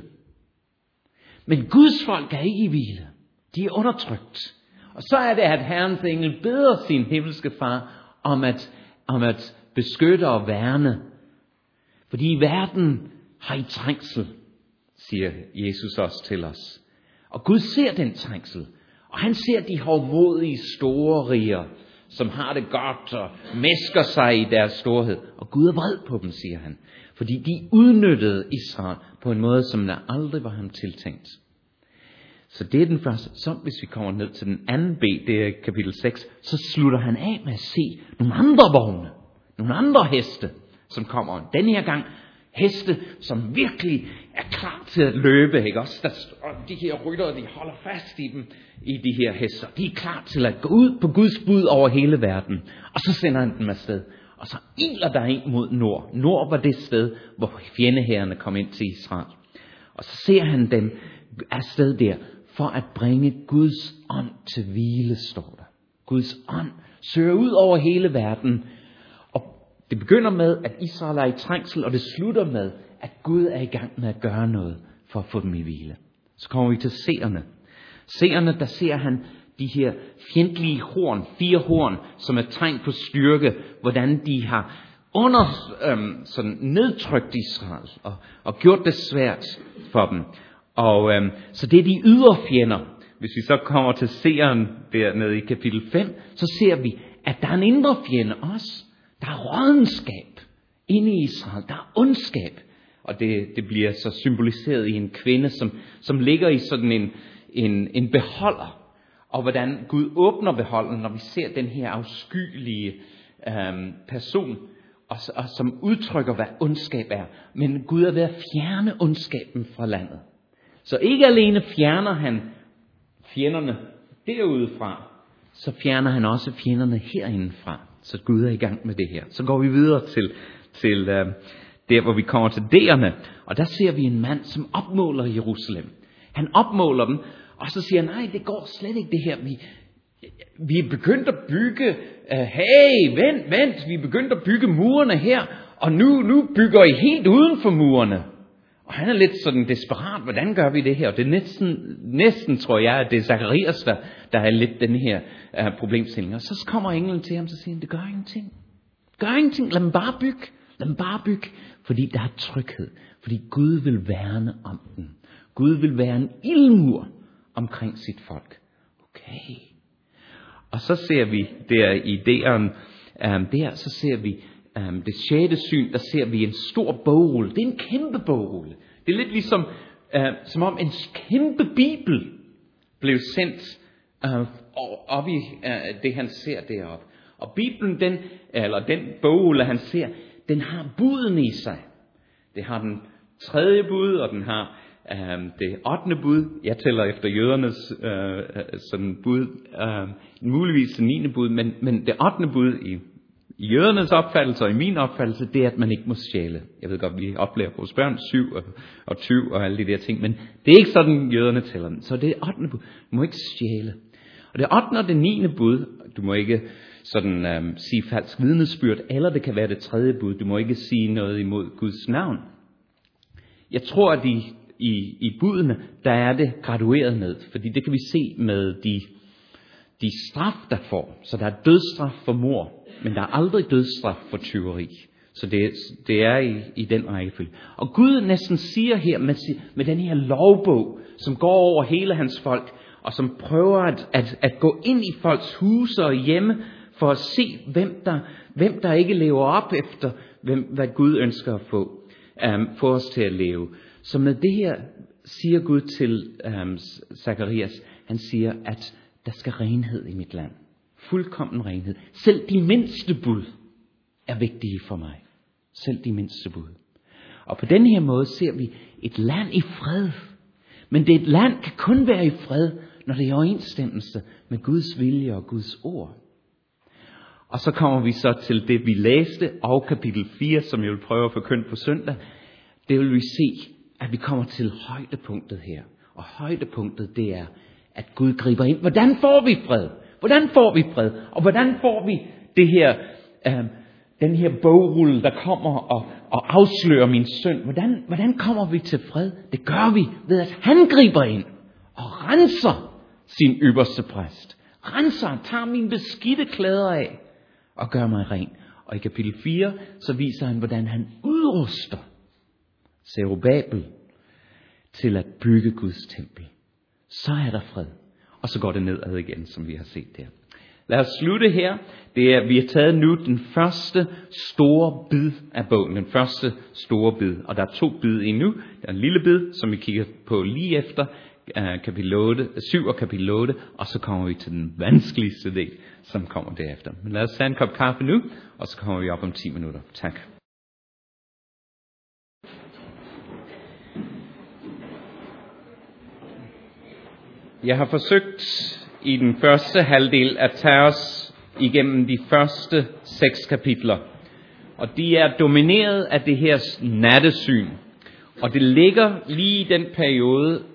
Men Guds folk er ikke i hvile. De er undertrykt. Og så er det, at Herrens engel beder sin himmelske far om at beskytte og værne. Fordi verden har i trængsel, siger Jesus også til os. Og Gud ser den trængsel. Og han ser de hovmodige store riger, som har det godt og mæsker sig i deres storhed. Og Gud er vred på dem, siger han. Fordi de udnyttede Israel på en måde, som der aldrig var ham tiltænkt. Så det er den første. Så hvis vi kommer ned til den anden B, det er kapitel 6, så slutter han af med at se nogle andre vogne, nogle andre heste, som kommer. Den her gang Heste, som virkelig er klar til at løbe, ikke også? Og de her ryttere, de holder fast i dem, i de her hester. De er klar til at gå ud på Guds bud over hele verden. Og så sender han dem afsted. Og så iler der ind mod nord. Nord var det sted, hvor fjendehærene kom ind til Israel. Og så ser han dem afsted der, for at bringe Guds ånd til hvile, står der. Guds ånd søger ud over hele verden. Og det begynder med, at Israel er i trængsel, og det slutter med, at Gud er i gang med at gøre noget for at få dem i hvile. Så kommer vi til seerne. Seerne, der ser han de her fjendtlige horn, 4 horn, som er tegn på styrke, hvordan de har sådan nedtrykt Israel og gjort det svært for dem. Og så det er de ydre fjender. Hvis vi så kommer til seeren dernede i kapitel 5, så ser vi, at der er en indre fjende også. Der er rådenskab inde i Israel. Der er ondskab. Og det bliver så symboliseret i en kvinde, som ligger i sådan en beholder. Og hvordan Gud åbner beholderen, når vi ser den her afskyelige person, og som udtrykker, hvad ondskab er. Men Gud er ved at fjerne ondskaben fra landet. Så ikke alene fjerner han fjenderne derudefra, så fjerner han også fjenderne herindefra. Så Gud er i gang med det her. Så går vi videre til der, hvor vi kommer til derne. Og der ser vi en mand, som opmåler Jerusalem. Han opmåler dem, og så siger han, nej, det går slet ikke det her. Vi er begyndt at bygge, vent, vi er begyndt at bygge murene her, og nu bygger I helt uden for murene. Og han er lidt sådan desperat, hvordan gør vi det her? Og det er næsten tror jeg, at det er Zakarias, der er lidt den her problemstilling. Og så kommer englen til ham, så siger han, det gør ingenting. Gør ingenting, lad dem bare bygge. Fordi der er tryghed. Fordi Gud vil værne om den. Gud vil være en ildmur omkring sit folk. Okay. Og så ser vi der i deren, så ser vi det 6. syn, der ser vi en stor bogrulle. Det er en kæmpe bogrulle. Det er lidt ligesom, som om en kæmpe bibel blev sendt op i det, han ser deroppe. Og Bibelen, den bogrulle, han ser, den har buden i sig. Det har den 3. bud, og den har det 8. bud. Jeg tæller efter jødernes sådan bud, muligvis det 9. bud, men det 8. bud i jødernes opfattelse og i min opfattelse, det er, at man ikke må stjæle. Jeg ved godt, vi oplærer vores børn 7 og 20 og alle de der ting, men det er ikke sådan, jøderne tæller den. Så det er 8. bud. Du må ikke stjæle. Og det 8. og det 9. bud, du må ikke sådan sige falsk vidnesbyrd, eller det kan være det 3. bud, du må ikke sige noget imod Guds navn. Jeg tror, at i budene, der er det gradueret ned, fordi det kan vi se med de straf, der får. Så der er dødsstraf for mord, men der er aldrig dødsstraf for tyveri. Så det er i den rækkefølge. Og Gud næsten siger her med den her lovbog, som går over hele hans folk, og som prøver at gå ind i folks huse og hjemme, for at se, hvem der ikke lever op efter, hvad Gud ønsker at få os til at leve. Så med det her siger Gud til Zakarias, han siger, at der skal renhed i mit land. Fuldkommen renhed. Selv de mindste bud er vigtige for mig. Selv de mindste bud. Og på den her måde ser vi et land i fred. Men det et land kan kun være i fred, når det er i overensstemmelse med Guds vilje og Guds ord. Og så kommer vi så til det, vi læste, og kapitel 4, som jeg vil prøve at forkynde på søndag. Det vil vi se, at vi kommer til højdepunktet her. Og højdepunktet, det er, at Gud griber ind. Hvordan får vi fred? Hvordan får vi fred? Og hvordan får vi det her, den her bogrulle, der kommer og afslører min synd? Hvordan kommer vi til fred? Det gør vi ved, at han griber ind og renser sin ypperste præst. Renser, tager mine beskidte klæder af og gør mig ren. Og i kapitel 4, så viser han, hvordan han udruster Zerubabel til at bygge Guds tempel. Så er der fred. Og så går det nedad igen, som vi har set der. Lad os slutte her. Det er, vi har taget nu den første store bid af bogen. Den første store bid. Og der er 2 bid endnu. Der er en lille bid, som vi kigger på lige efter kapitel 7 og kapitel 8. Og så kommer vi til den vanskeligste del, som kommer derefter. Men lad os tage en kop kaffe nu, og så kommer vi op om 10 minutter. Tak. Jeg har forsøgt i den første halvdel at tage os igennem de første 6 kapitler. Og de er domineret af det her nattesyn. Og det ligger lige i den periode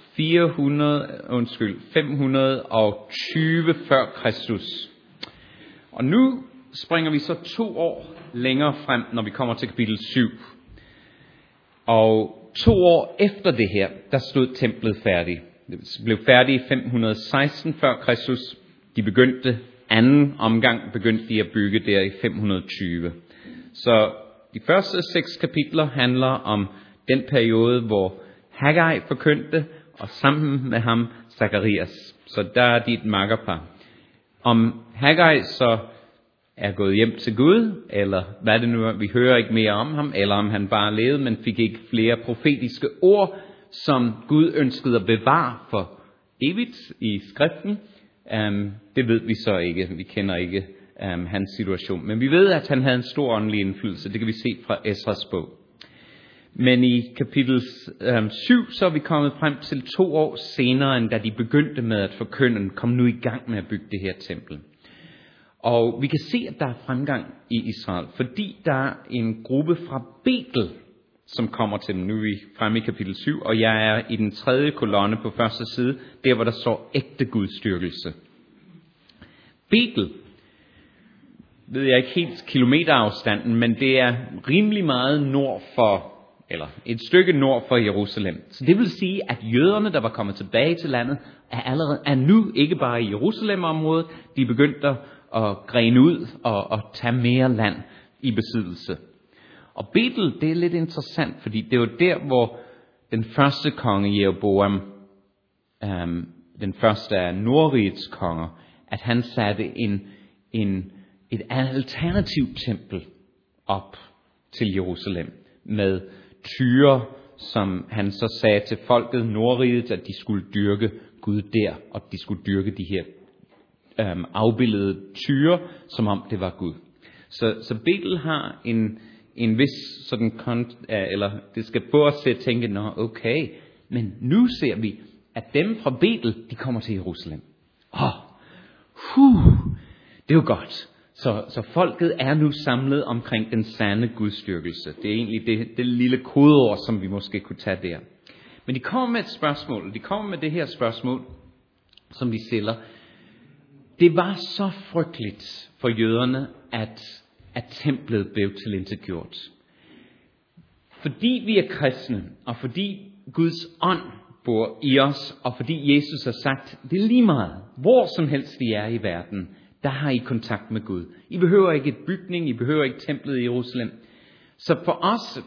520 før Kristus. Og nu springer vi så 2 år længere frem, når vi kommer til kapitel 7. Og 2 år efter det her, der stod templet færdigt. Det blev færdigt i 516 før Kristus. De begyndte anden omgang, begyndte de at bygge der i 520. Så de første 6 kapitler handler om den periode, hvor Haggai forkyndte, og sammen med ham Zakarias. Så der er de et makkerpar. Om Haggai så er gået hjem til Gud, eller hvad det nu er, vi hører ikke mere om ham, eller om han bare levede, men fik ikke flere profetiske ord, som Gud ønskede at bevare for evigt i skriften. Det ved vi så ikke. Vi kender ikke hans situation. Men vi ved, at han havde en stor åndelig indflydelse. Det kan vi se fra Esras bog. Men i kapitel 7, så er vi kommet frem til 2 år senere, end da de begyndte med at forkynde. Kom nu i gang med at bygge det her tempel. Og vi kan se, at der er fremgang i Israel, fordi der er en gruppe fra Betel, som kommer til dem. Nu er vi fremme i kapitel 7, og jeg er i den 3. kolonne på første side, der hvor der står ægte gudsdyrkelse. Betel, ved jeg ikke helt kilometerafstanden, men det er rimelig meget nord for, eller et stykke nord for Jerusalem. Så det vil sige, at jøderne, der var kommet tilbage til landet, er nu ikke bare i Jerusalem-området, de er begyndt at grene ud og tage mere land i besiddelse. Og Betel, det er lidt interessant, fordi det var der, hvor den første konge Jeroboam, den første af Nordrigets konger, at han satte et alternativt tempel op til Jerusalem med tyre, som han så sagde til folket Nordriget, at de skulle dyrke Gud der, og de skulle dyrke de her afbildede tyre, som om det var Gud. Så Betel har en vis sådan eller det skal få os til at tænke, nå okay, men nu ser vi, at dem fra Betel, de kommer til Jerusalem. Det er jo godt. Så folket er nu samlet omkring den sande gudsdyrkelse. Det er egentlig det lille kodeord, som vi måske kunne tage der. Men de kommer med et spørgsmål. De kommer med det her spørgsmål, som de stiller. Det var så frygteligt for jøderne, at templet blev tilintetgjort. Fordi vi er kristne, og fordi Guds ånd bor i os, og fordi Jesus har sagt, det er lige meget, hvor som helst I er i verden, der har I kontakt med Gud. I behøver ikke et bygning, I behøver ikke templet i Jerusalem. Så for os,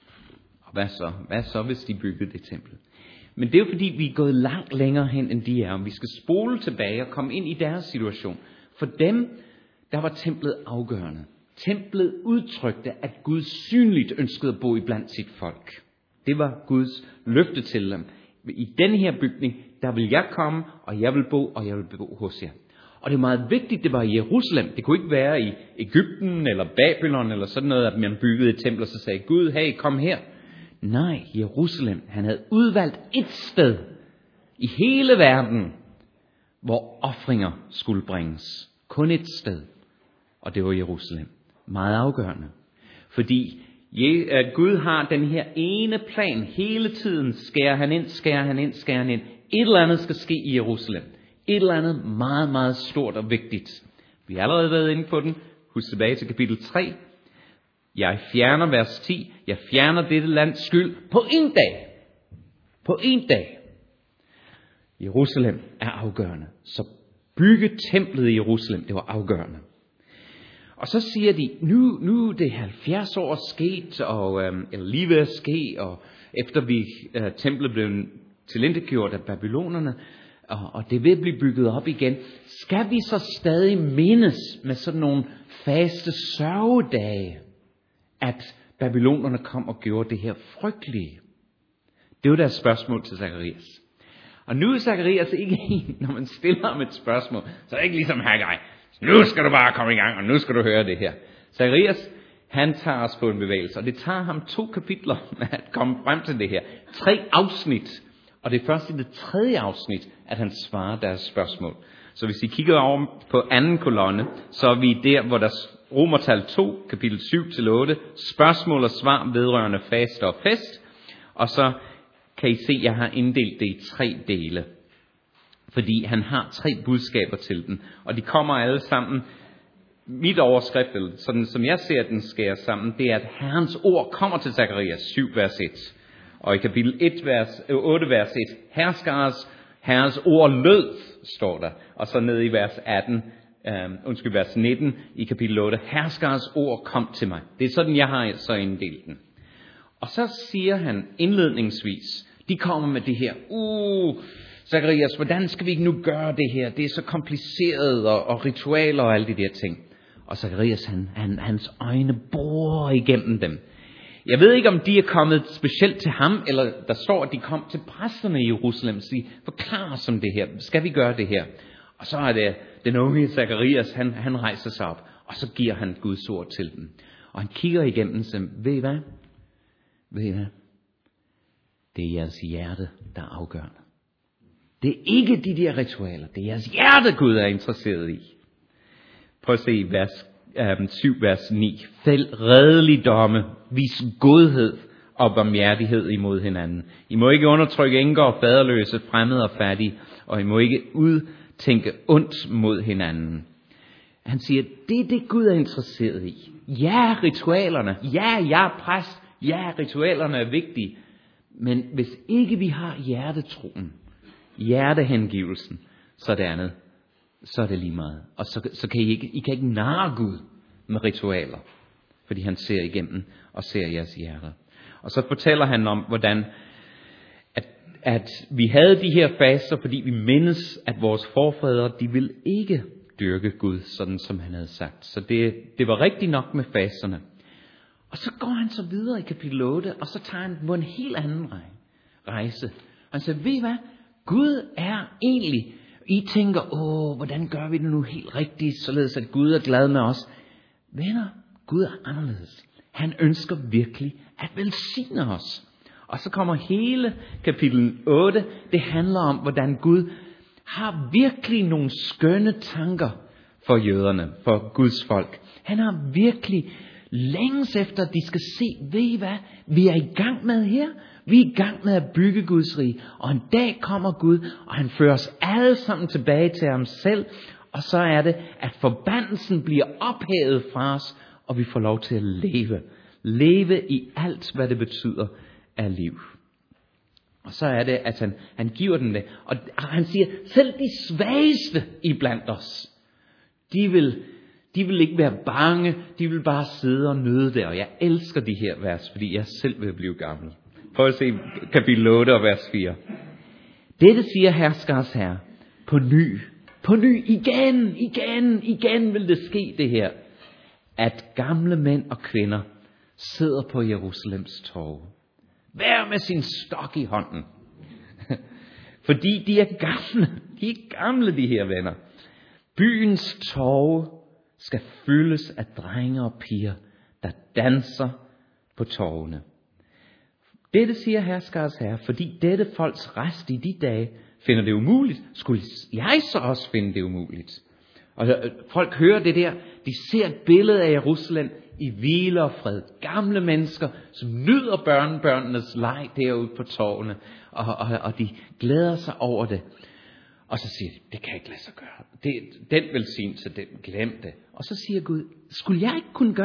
hvad så hvis de byggede det tempel? Men det er jo fordi, vi er gået langt længere hen, end de er, og vi skal spole tilbage og komme ind i deres situation. For dem, der var templet afgørende. Templet udtrykte, at Gud synligt ønskede at bo iblandt sit folk. Det var Guds løfte til dem. I denne her bygning, der vil jeg komme, og jeg vil bo, og jeg vil bo hos jer. Og det er meget vigtigt, det var i Jerusalem. Det kunne ikke være i Egypten eller Babylon eller sådan noget, at man byggede et tempel, og så sagde Gud, hey, kom her. Nej, Jerusalem, han havde udvalgt et sted i hele verden, hvor ofringer skulle bringes. Kun et sted, og det var Jerusalem. Meget afgørende. Fordi Gud har den her ene plan hele tiden. Skærer han ind. Et eller andet skal ske i Jerusalem. Et eller andet meget, meget stort og vigtigt. Vi har allerede været inde på den. Husk tilbage til kapitel 3. Jeg fjerner, vers 10. Jeg fjerner dette lands skyld på en dag. På en dag. Jerusalem er afgørende. Så bygge templet i Jerusalem, det var afgørende. Og så siger de, nu er det 70 år sket, eller lige ved at ske, og efter templet blev tilintetgjort af babylonerne, og det vil blive bygget op igen, skal vi så stadig mindes med sådan nogle faste sørgedage, at babylonerne kom og gjorde det her frygtelige? Det var deres spørgsmål til Zakarias. Og nu er Zakarias ikke en, når man stiller ham et spørgsmål, så er det ikke ligesom Haggai. Nu skal du bare komme i gang, og nu skal du høre det her. Zakarias, han tager os på en bevægelse, og det tager ham 2 kapitler at komme frem til det her. 3 afsnit, og det er først i det 3. afsnit, at han svarer deres spørgsmål. Så hvis I kigger over på anden kolonne, så er vi der, hvor der Romertal 2, kapitel 7-8, spørgsmål og svar vedrørende faste og fest. Og så kan I se, at jeg har inddelt det i 3 dele. Fordi han har 3 budskaber til den, og de kommer alle sammen. Mit overskrift, eller sådan som jeg ser den skærer sammen, det er, at Herrens ord kommer til Zakarias 7, vers 1. Og i kapitel 8, vers 1, Herrens ord lød, står der. Og så ned i vers 19 i kapitel 8, herskers ord kom til mig. Det er sådan, jeg har så inddelt den. Og så siger han indledningsvis, de kommer med det her, Zakarias, hvordan skal vi ikke nu gøre det her? Det er så kompliceret og ritualer og alle de der ting. Og Zakarias, hans øjne borer igennem dem. Jeg ved ikke, om de er kommet specielt til ham, eller der står, at de kom til præsterne i Jerusalem, så de forklarer os om det her. Skal vi gøre det her? Og så er det den unge Zakarias, han rejser sig op, og så giver han Guds ord til dem. Og han kigger igennem og siger, ved I hvad? Det er jeres hjerte, der er afgørende. Det er ikke de der ritualer, det er jeres hjerte, Gud er interesseret i. Prøv at se vers 7, vers 9. Fæld redeligdomme, vis godhed og barmhjertighed imod hinanden. I må ikke undertrykke enker og faderløse, fremmede og fattige, og I må ikke udtænke ondt mod hinanden. Han siger, det er det Gud er interesseret i. Ja, ritualerne. Ja, jeg er præst. Ja, ritualerne er vigtige. Men hvis ikke vi har hjertetroen, hjertehengivelsen, så er det andet. Så er det lige meget. Og så kan I kan ikke narre Gud med ritualer. Fordi han ser igennem og ser jeres hjerter. Og så fortæller han om, hvordan at vi havde de her faster, fordi vi mindes, at vores forfædre, de ville ikke dyrke Gud, sådan som han havde sagt. Så det var rigtigt nok med fasterne. Og så går han så videre i kapitel 8, og så tager han på en helt anden rejse. Og han siger, ved I hvad? Gud er egentlig, I tænker, hvordan gør vi det nu helt rigtigt, således at Gud er glad med os. Venner, Gud er anderledes. Han ønsker virkelig at velsigne os. Og så kommer hele kapitel 8, det handler om, hvordan Gud har virkelig nogle skønne tanker for jøderne, for Guds folk. Han har virkelig længes efter, at de skal se, ved I hvad, vi er i gang med her. Vi er i gang med at bygge Guds rige. Og en dag kommer Gud, og han fører os alle sammen tilbage til ham selv. Og så er det, at forbandelsen bliver ophævet fra os, og vi får lov til at leve. Leve i alt, hvad det betyder af liv. Og så er det, at han giver dem det. Og han siger, selv de svageste iblandt os, de vil ikke være bange, de vil bare sidde og nyde det. Og jeg elsker de her vers, fordi jeg selv vil blive gammel. Prøv at se kapitel 8 og vers 4. Dette siger herskers herre, på ny, igen vil det ske det her, at gamle mænd og kvinder sidder på Jerusalems torve. Hver med sin stok i hånden. Fordi de er gamle, de her venner. Byens torve skal fyldes af drenge og piger, der danser på torvene. Dette siger herskers herre, fordi dette folks rest i de dage finder det umuligt. Skulle jeg så også finde det umuligt? Og folk hører det der, de ser et billede af Jerusalem i hvile og fred. Gamle mennesker, som nyder børnenes leg derude på torvene, og de glæder sig over det. Og så siger de, det kan ikke lade sig gøre. Den velsignelse, glem det. Og så siger Gud, skulle jeg ikke kunne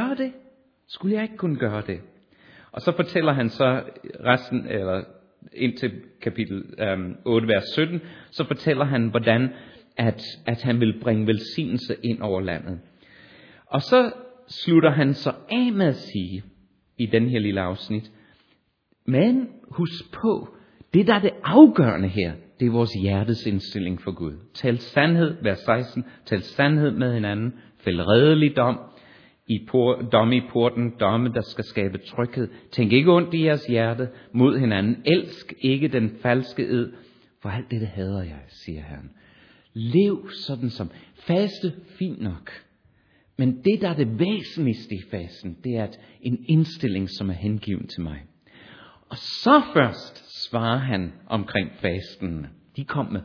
gøre det? Og så fortæller han så resten, eller indtil kapitel 8, vers 17, så fortæller han, hvordan at han vil bringe velsignelse ind over landet. Og så slutter han så af med at sige, i den her lille afsnit, men husk på, det der er det afgørende her, det er vores hjertes indstilling for Gud. Tal sandhed, vers 16, tal sandhed med hinanden, fæld redeligdom, domme i porten, domme, der skal skabe tryghed. Tænk ikke ondt i jeres hjerte mod hinanden. Elsk ikke den falske ed, for alt det hader jeg, siger Herren. Lev sådan som faste, fint nok. Men det, der er det væsentligste i fasten, det er en indstilling, som er hengiven til mig. Og så først svarer han omkring fasten. De kom med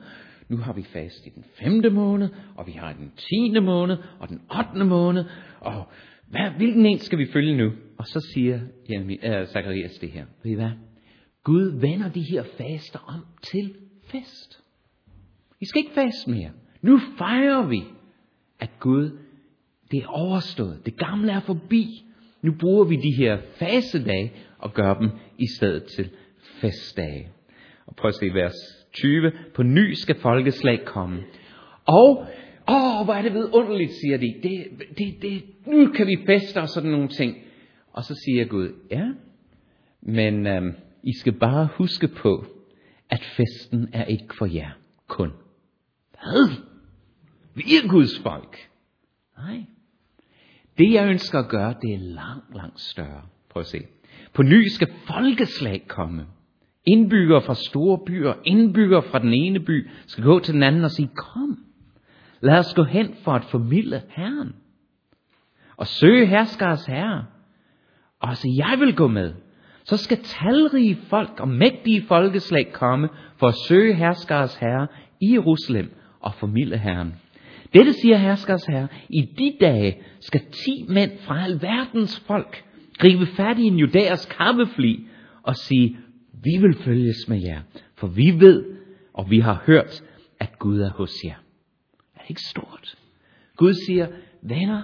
Nu har vi fast i den 5. måned, og vi har den 10. måned, og den 8. måned, og hvilken en skal vi følge nu? Og så siger Zakarias det her. Ved I hvad? Gud vender de her faster om til fest. Vi skal ikke faste mere. Nu fejrer vi, at Gud, det er overstået. Det gamle er forbi. Nu bruger vi de her fasedage og gør dem i stedet til festdage. Og prøv at se vers 20. På ny skal folkeslag komme. Og, hvor er det vidunderligt, siger de. Nu kan vi feste og sådan nogle ting. Og så siger Gud, ja, men I skal bare huske på, at festen er ikke for jer kun. Hvad? Vi er Guds folk. Nej. Det jeg ønsker at gøre, det er langt større. Prøv at se. På ny skal folkeslag komme. Indbyggere fra store byer, indbyggere fra den ene by, skal gå til den anden og sige, kom. Lad os gå hen for at formilde Herren. Og søge herskers herre. Og så jeg vil gå med. Så skal talrige folk og mægtige folkeslag komme for at søge herskers herre i Jerusalem og formilde Herren. Dette siger herskers herre, i de dage skal 10 mænd fra alverdens folk gribe fat i en judæers kappefli og sige, vi vil følges med jer, for vi ved, og vi har hørt, at Gud er hos jer. Er det ikke stort? Gud siger, venner,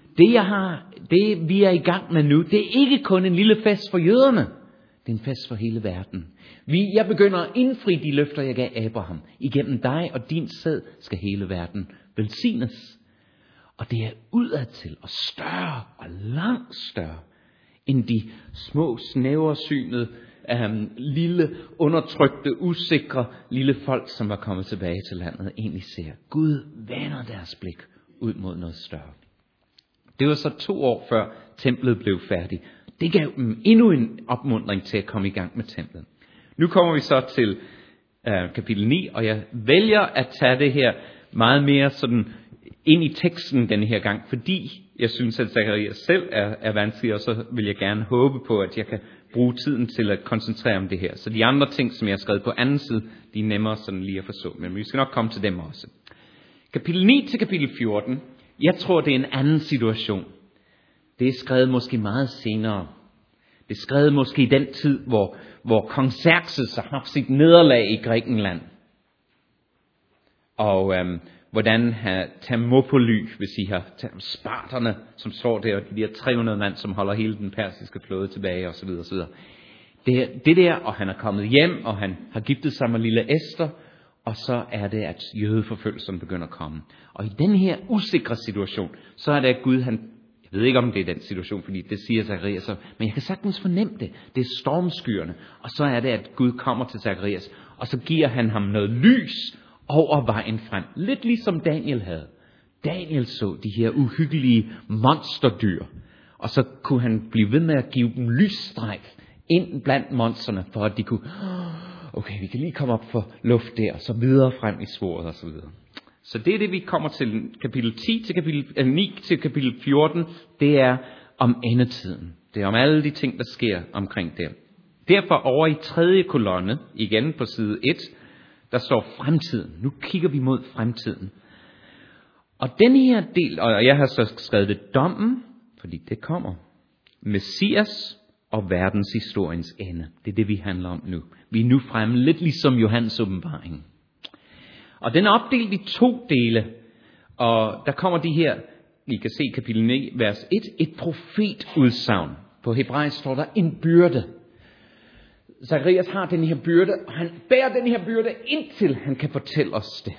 det vi er i gang med nu, det er ikke kun en lille fest for jøderne. Det er en fest for hele verden. Jeg begynder at indfri de løfter, jeg gav Abraham. Igennem dig og din sæd skal hele verden velsignes. Og det er udadtil og større og langt større end de små, snæversynede, lille, undertrykte, usikre lille folk, som var kommet tilbage til landet, egentlig ser. Gud vender deres blik ud mod noget større. Det var så 2 år før templet blev færdigt. Det gav dem endnu en opmuntring til at komme i gang med templet. Nu kommer vi så til kapitel 9, og jeg vælger at tage det her meget mere sådan ind i teksten denne her gang, fordi jeg synes, at Zakarias selv er vanskelig, og så vil jeg gerne håbe på, at jeg kan bruge tiden til at koncentrere om det her. Så de andre ting, som jeg har skrevet på anden side, de er nemmere sådan lige at forstå, men vi skal nok komme til dem også. Kapitel 9 til kapitel 14, jeg tror, det er en anden situation. Det er skrevet måske meget senere. Det er skrevet måske i den tid, hvor kong Xerxes har haft sit nederlag i Grækenland. Og hvordan Thermopylæ, hvis I har sparterne, som står der, og de der 300 mand, som holder hele den persiske flåde tilbage, osv. osv. Det der, og han er kommet hjem, og han har giftet sig med lille Esther, og så er det, at jødeforfølgelsen begynder at komme. Og i den her usikre situation, så er det, at Gud, jeg ved ikke, om det er den situation, fordi det siger Zakarias, men jeg kan sagtens fornemme det. Det er stormskyerne, og så er det, at Gud kommer til Zakarias, og så giver han ham noget lys over vejen frem. Lidt ligesom Daniel havde. Daniel så de her uhyggelige monsterdyr, og så kunne han blive ved med at give dem lysstrejf ind blandt monsterne, for at de kunne, okay, vi kan lige komme op for luft der, og så videre frem i sporet og så videre. Så det er det, vi kommer til kapitel 10 til kapitel 9 til kapitel 14. Det er om endetiden. Det er om alle de ting, der sker omkring det. Derfor over i 3. kolonne, igen på side 1, der står fremtiden. Nu kigger vi mod fremtiden. Og den her del, og jeg har så skrevet det, dommen, fordi det kommer. Messias og verdenshistoriens ende. Det er det, vi handler om nu. Vi er nu fremme lidt ligesom Johannes åbenbaring. Og den er opdelt i 2 dele. Og der kommer de her, I kan se kapitel 9, vers 1, et profetudsagn. På hebraisk står der en byrde. Zakarias har den her byrde, og han bærer den her byrde, indtil han kan fortælle os det.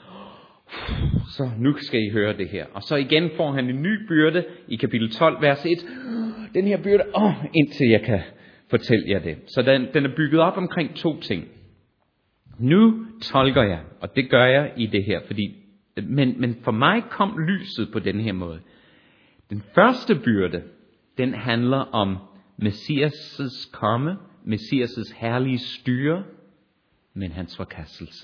Så nu skal I høre det her. Og så igen får han en ny byrde i kapitel 12, vers 1. Den her byrde, indtil jeg kan fortælle jer det. Så den er bygget op omkring 2 ting. Nu tolker jeg, og det gør jeg i det her, men for mig kom lyset på den her måde. Den første byrde, den handler om Messias' komme, Messias' herlige styre, men hans forkastelse.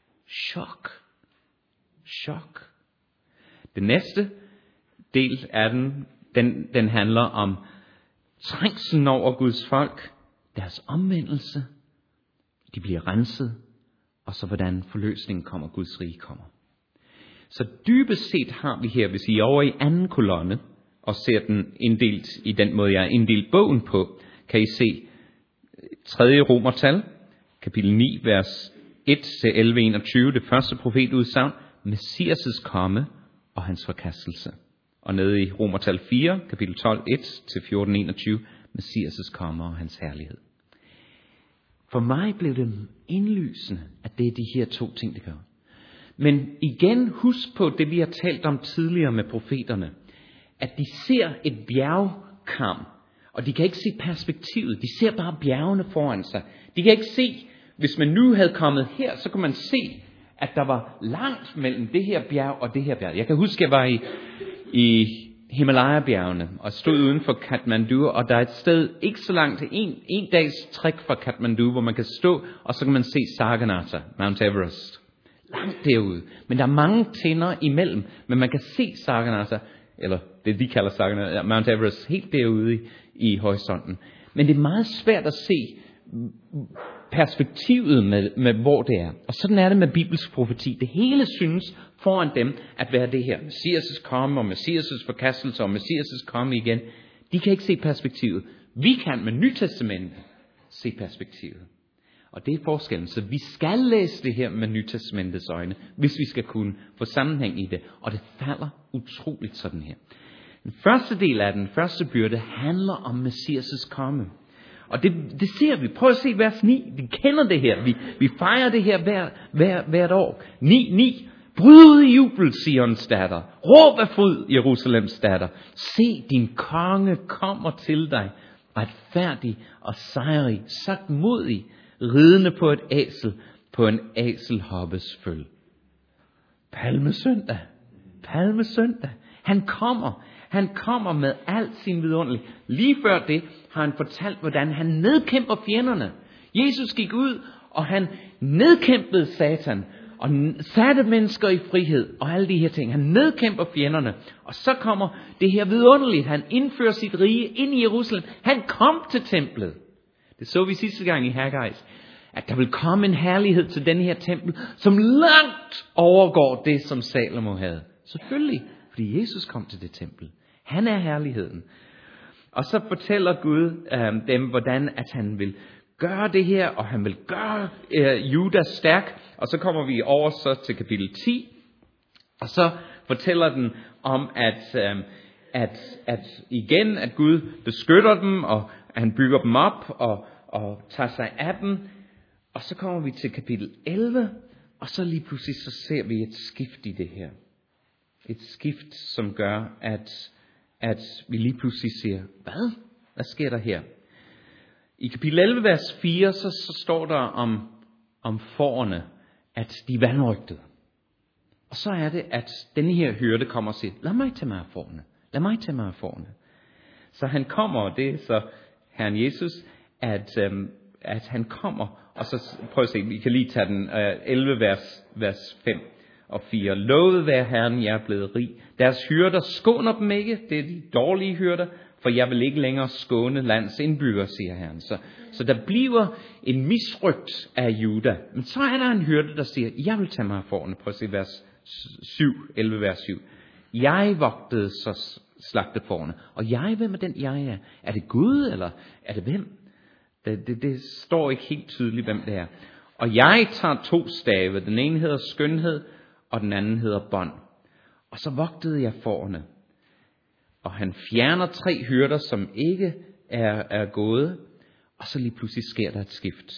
Chok. Den næste del af den handler om trængslen over Guds folk, deres omvendelse, de bliver renset, og så hvordan forløsningen kommer, Guds rige kommer. Så dybest set har vi her, hvis I er over i anden kolonne, og ser den inddelt i den måde, jeg har inddelt bogen på, kan I se 3. Romertal, kapitel 9, vers 1-11-21, det første profetudsagn, Messias' komme og hans forkastelse. Og nede i Romertal 4, kapitel 12, 1-14-21, Messias' komme og hans herlighed. For mig blev det indlysende, at det er de her to ting, det gør. Men igen, husk på det, vi har talt om tidligere med profeterne, at de ser et bjergkam, og de kan ikke se perspektivet. De ser bare bjergene foran sig. De kan ikke se, hvis man nu havde kommet her, så kunne man se, at der var langt mellem det her bjerg og det her bjerg. Jeg kan huske, jeg var i Himalaya-bjergene og stod uden for Kathmandu, og der er et sted ikke så langt, en dags træk fra Kathmandu, hvor man kan stå, og så kan man se Sagarmatha, Mount Everest. Langt derude. Men der er mange tinder imellem, men man kan se Sagarmatha, eller det de kalder Sagarmatha, Mount Everest, helt derude i horisonten. Men det er meget svært at se perspektivet med hvor det er. Og sådan er det med bibelsk profeti. Det hele synes foran dem at være det her. Messias' komme og Messias' forkastelse og Messias' komme igen. De kan ikke se perspektivet. Vi kan med Nytestamentet se perspektivet. Og det er forskellen. Så vi skal læse det her med Nytestamentets øjne, hvis vi skal kunne få sammenhæng i det. Og det falder utroligt sådan her. Den første del af den første byrde handler om Messias' komme. Og det ser vi. Prøv at se vers 9. Vi kender det her. Vi fejrer det her hvert år. 9. Bryd ud i jubel, Sions datter. Råb af fryd, Jerusalems datter. Se, din konge kommer til dig. Retfærdig og sejrig, sagtmodig, ridende på et æsel, på en æselhoppes føl. Palmesøndag. Han kommer med alt sin vidunderlige. Lige før det har han fortalt, hvordan han nedkæmper fjenderne. Jesus gik ud, og han nedkæmpede Satan, og satte mennesker i frihed, og alle de her ting. Han nedkæmper fjenderne, og så kommer det her vidunderligt. Han indfører sit rige ind i Jerusalem. Han kom til templet. Det så vi sidste gang i Haggais, at der vil komme en herlighed til den her tempel, som langt overgår det, som Salomo havde. Selvfølgelig, fordi Jesus kom til det tempel. Han er herligheden. Og så fortæller Gud dem, hvordan at han vil gøre det her, og han vil gøre Juda stærk. Og så kommer vi over så til kapitel 10, og så fortæller den om, at igen, at Gud beskytter dem, og han bygger dem op, og tager sig af dem. Og så kommer vi til kapitel 11, og så lige pludselig så ser vi et skift i det her. Et skift, som gør, at vi lige pludselig siger, hvad sker der her? I kapitel 11, vers 4, så står der om fårene, at de er vanrøgtede. Og så er det, at denne her hyrde kommer og siger, lad mig tage mig af fårene. Så han kommer, og det er så Herren Jesus, at han kommer, og så prøv at se, vi kan lige tage den 11, vers 5 og 4. Lovet være Herren, jeg er blevet rig. Deres hyrder skåner dem ikke, det er de dårlige hyrder, for jeg vil ikke længere skåne lands indbygger, siger Herren. Så der bliver en misrygt af Juda. Men så er der en hyrde, der siger, jeg vil tage mig af fårene. Prøv at se vers 7, 11 vers 7. Jeg vogtede så slagte fårene. Og jeg, hvem er den jeg er? Er det Gud, eller er det hvem? Det står ikke helt tydeligt, hvem det er. Og jeg tager 2 stave. Den ene hedder skønhed, og den anden hedder bånd. Og så vogtede jeg fårene. Og han fjerner 3 hyrder, som ikke er gået. Og så lige pludselig sker der et skift.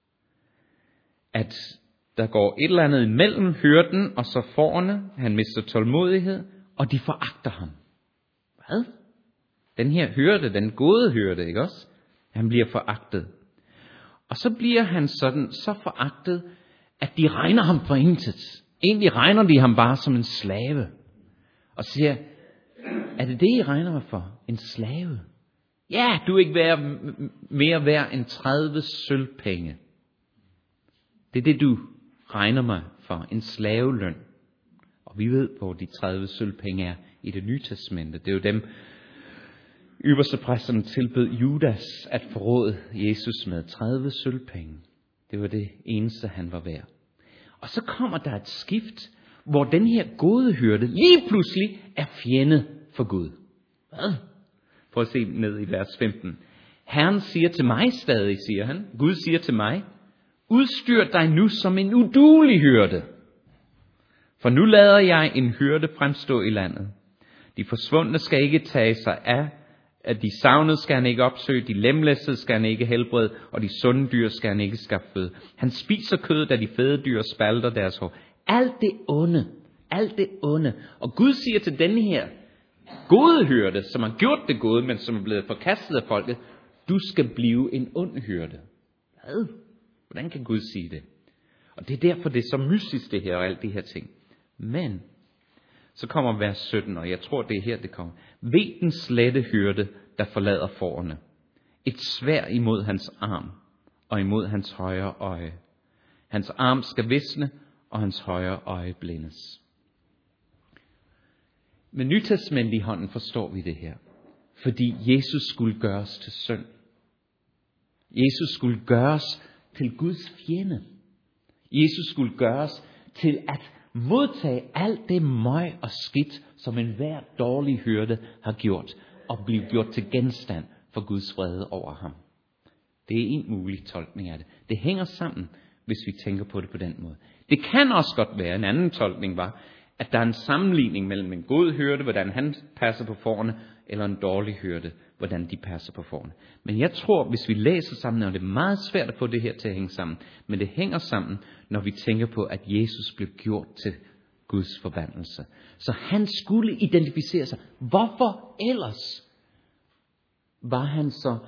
At der går et eller andet imellem hyrden og så fårene. Han mister tålmodighed, og de foragter ham. Hvad? Den her hyrde, den gode hyrde, ikke også? Han bliver foragtet. Og så bliver han sådan så foragtet, at de regner ham for intet. Egentlig regner de ham bare som en slave. Og siger, er det det, I regner mig for? En slave? Ja, du er ikke mere værd end 30 sølvpenge. Det er det, du regner mig for. En slaveløn. Og vi ved, hvor de 30 sølvpenge er i det nye testamente. Det er jo dem, ypperstepræsterne tilbød Judas at forråde Jesus med 30 sølvpenge. Det var det eneste, han var værd. Og så kommer der et skift, hvor den her gode hyrde lige pludselig er fjende for Gud. Hvad? Prøv at se ned i vers 15. Herren siger til mig stadig, siger han. Gud siger til mig, udstyr dig nu som en uduelig hyrde. For nu lader jeg en hyrde fremstå i landet. De forsvundne skal ikke tage sig af, at de savnede skal han ikke opsøge, de lemlæssede skal han ikke helbrede, og de sunde dyr skal han ikke skaffe føde. Han spiser kødet af de fede dyr spalter deres hår. Alt det onde. Og Gud siger til denne her gode hyrde, som har gjort det gode, men som er blevet forkastet af folket, du skal blive en ond hyrde. Hvad? Hvordan kan Gud sige det? Og det er derfor, det er så mystisk det her og alt de her ting. Men så kommer vers 17, og jeg tror, det er her, det kommer. Ved den slette hyrde, der forlader fårene. Et sværd imod hans arm, og imod hans højre øje. Hans arm skal visne, og hans højre øje blindes. Med Nytestamentet i hånden forstår vi det her. Fordi Jesus skulle gøres til synd. Jesus skulle gøres til Guds fjende. Jesus skulle gøres til at modtage alt det møg og skidt, som enhver dårlig hyrde har gjort, og blive gjort til genstand for Guds vrede over ham. Det er en mulig tolkning af det. Det hænger sammen, hvis vi tænker på det på den måde. Det kan også godt være, en anden tolkning var, at der er en sammenligning mellem en god hyrde, hvordan han passer på fårene, eller en dårlig hyrde, hvordan de passer på fårene. Men jeg tror, hvis vi læser sammen, og det er meget svært at få det her til at hænge sammen, men det hænger sammen, når vi tænker på, at Jesus blev gjort til Guds forbandelse. Så han skulle identificere sig. Hvorfor ellers var han så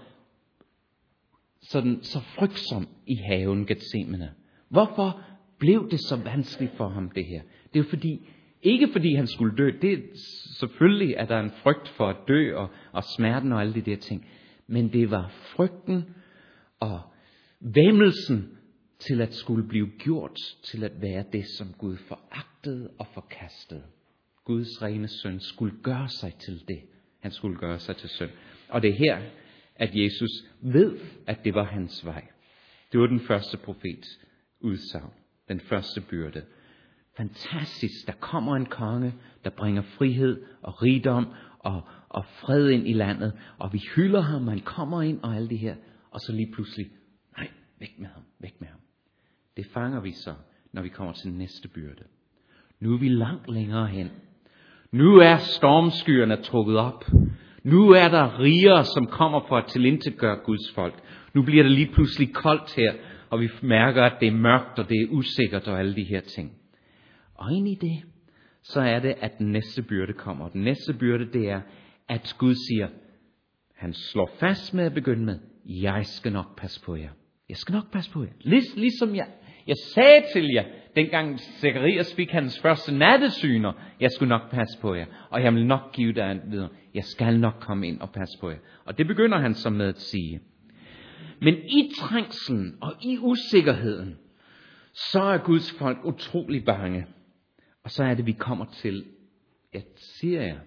frygtsom i haven Getsemane? Hvorfor blev det så vanskeligt for ham det her? Det er jo fordi, ikke fordi han skulle dø. Det er selvfølgelig, at der er en frygt for at dø og smerten og alle de der ting. Men det var frygten og væmmelsen til at skulle blive gjort til at være det, som Gud foragtede og forkastede. Guds rene søn skulle gøre sig til det. Han skulle gøre sig til søn. Og det er her, at Jesus ved, at det var hans vej. Det var den første profets udsagn. Den første byrde. Fantastisk, der kommer en konge, der bringer frihed og rigdom og fred ind i landet, og vi hylder ham, han kommer ind og alt det her, og så lige pludselig, nej, væk med ham. Det fanger vi så, når vi kommer til næste byrde. Nu er vi langt længere hen. Nu er stormskyerne trukket op. Nu er der riger, som kommer for at tilintetgøre Guds folk. Nu bliver det lige pludselig koldt her, og vi mærker, at det er mørkt, og det er usikkert, og alle de her ting. Og ind i det, så er det, at den næste byrde kommer. Og den næste byrde, det er, at Gud siger, han slår fast med at begynde med, jeg skal nok passe på jer. Jeg skal nok passe på jer. Ligesom jeg sagde til jer, dengang Zakarias fik hans første nattesyner, jeg skulle nok passe på jer. Og jeg vil nok give dig videre. Jeg skal nok komme ind og passe på jer. Og det begynder han så med at sige. Men i trængslen og i usikkerheden, så er Guds folk utrolig bange. Og så er det, vi kommer til, jeg siger jer,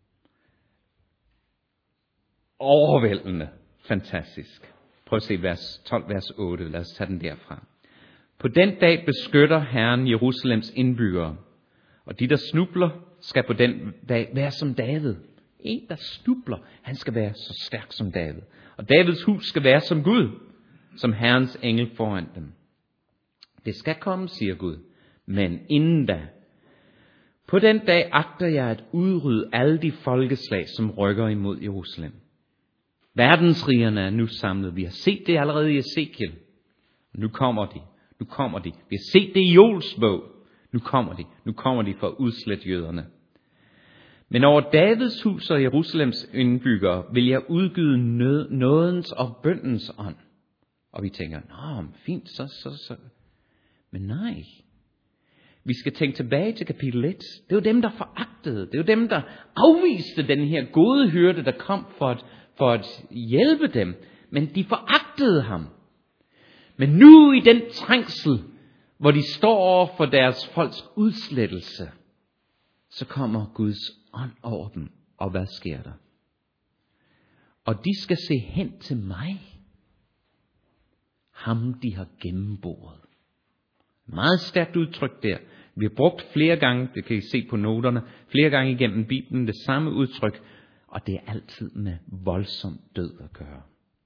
overvældende fantastisk. Prøv at se vers 12, vers 8. Lad os tage den derfra. På den dag beskytter Herren Jerusalems indbyggere, og de, der snubler, skal på den dag være som David. En, der snubler, han skal være så stærk som David. Og Davids hus skal være som Gud, som Herrens engel foran dem. Det skal komme, siger Gud, men inden da, på den dag agter jeg at udrydde alle de folkeslag, som rykker imod Jerusalem. Verdensrigerne er nu samlet. Vi har set det allerede i Ezekiel. Nu kommer de. Vi har set det i Joels bog. Nu kommer de for at udslette jøderne. Men over Davids hus og Jerusalems indbyggere vil jeg udgyde nådens og bøndens ånd. Og vi tænker, fint, så. Men nej. Vi skal tænke tilbage til kapitel 1. Det var dem, der foragtede. Det var dem, der afviste den her gode hyrde, der kom for at hjælpe dem. Men de foragtede ham. Men nu i den trængsel, hvor de står over for deres folks udslettelse, så kommer Guds ånd over dem. Og hvad sker der? Og de skal se hen til mig. Ham, de har gennemboret. Meget stærkt udtryk der. Vi har brugt flere gange, det kan I se på noterne, flere gange igennem Bibelen, det samme udtryk, og det er altid med voldsom død at gøre.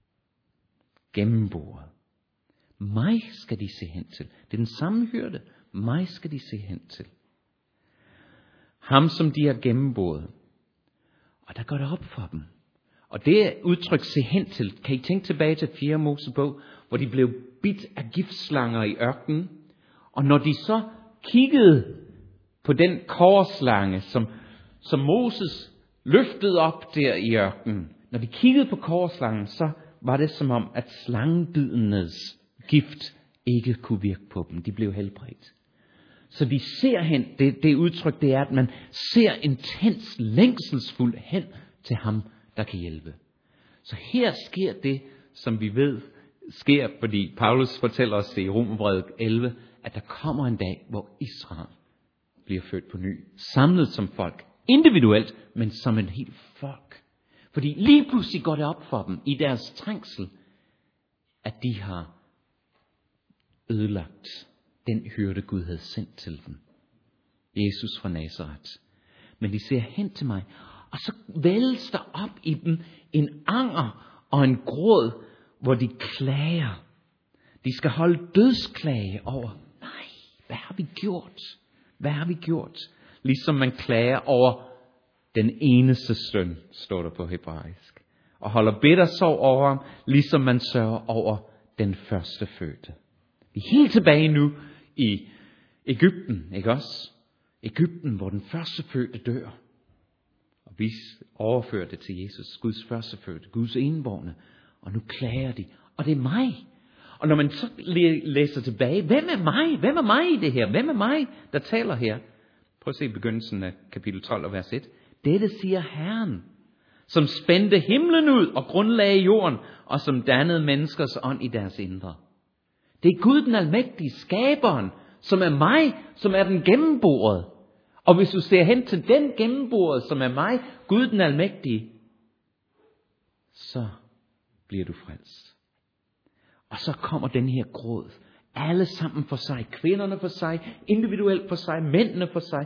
Gennemboret. Mig skal de se hen til. Det er den samme hyrde. Mig skal de se hen til. Ham, som de har gennemboret. Og der går det op for dem. Og det udtryk se hen til, kan I tænke tilbage til 4. Mosebog, hvor de blev bidt af giftslanger i ørkenen. Og når de så kiggede på den korslange, som Moses løftede op der i ørkenen. Når de kiggede på korslangen, så var det som om, at slangebidenes gift ikke kunne virke på dem. De blev helbredt. Så de ser hen, det udtryk det er, at man ser intens længselsfuld hen til ham, der kan hjælpe. Så her sker det, som vi ved sker, fordi Paulus fortæller os det i Romerbrevet 11, at der kommer en dag, hvor Israel bliver født på ny. Samlet som folk. Individuelt, men som en helt folk. Fordi lige pludselig går det op for dem i deres trængsel, at de har ødelagt den hyrde Gud havde sendt til dem. Jesus fra Nazaret. Men de ser hen til mig, og så vælges der op i dem en anger og en gråd, hvor de klager. De skal holde dødsklage over, nej, hvad har vi gjort? Hvad har vi gjort? Ligesom man klager over den eneste søn, står der på hebraisk. Og holder bitter sorg over ham, ligesom man sørger over den første fødte. Vi er helt tilbage nu i Egypten, ikke også? Egypten, hvor den første fødte dør. Og vi overfører det til Jesus, Guds første fødte, Guds enbårne. Og nu klager de. Og det er mig. Og når man så læser tilbage, hvem er mig? Hvem er mig i det her? Hvem er mig, der taler her? Prøv at se begyndelsen af kapitel 12 og vers 1. Dette siger Herren, som spændte himlen ud og grundlagde jorden, og som dannede menneskers ånd i deres indre. Det er Gud den almægtige, skaberen, som er mig, som er den gennemborede. Og hvis du ser hen til den gennemborede, som er mig, Gud den almægtige, så bliver du frelst. Og så kommer den her gråd. Alle sammen for sig, kvinderne for sig, individuelt for sig, mændene for sig,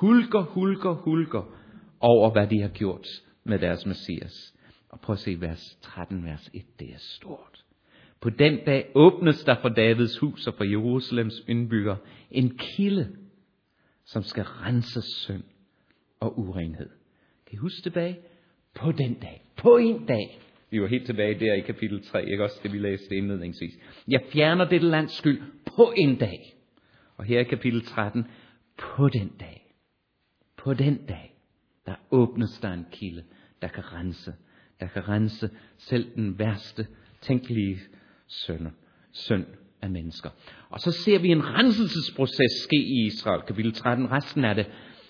hulker over, hvad de har gjort med deres Messias. Og prøv at se vers 13, vers 1, det er stort. På den dag åbnes der for Davids hus og for Jerusalems indbygger en kilde, som skal rense synd og urenhed. Kan I huske tilbage? På den dag. På en dag. Vi var helt tilbage der i kapitel 3, ikke også det vi læste indledningsvis. Jeg fjerner dette lands skyld på en dag. Og her i kapitel 13, på den dag. På den dag, der åbnes der en kilde, der kan rense selv den værste tænkelige synd af mennesker. Og så ser vi en renselsesproces ske i Israel, kapitel 13, resten af det.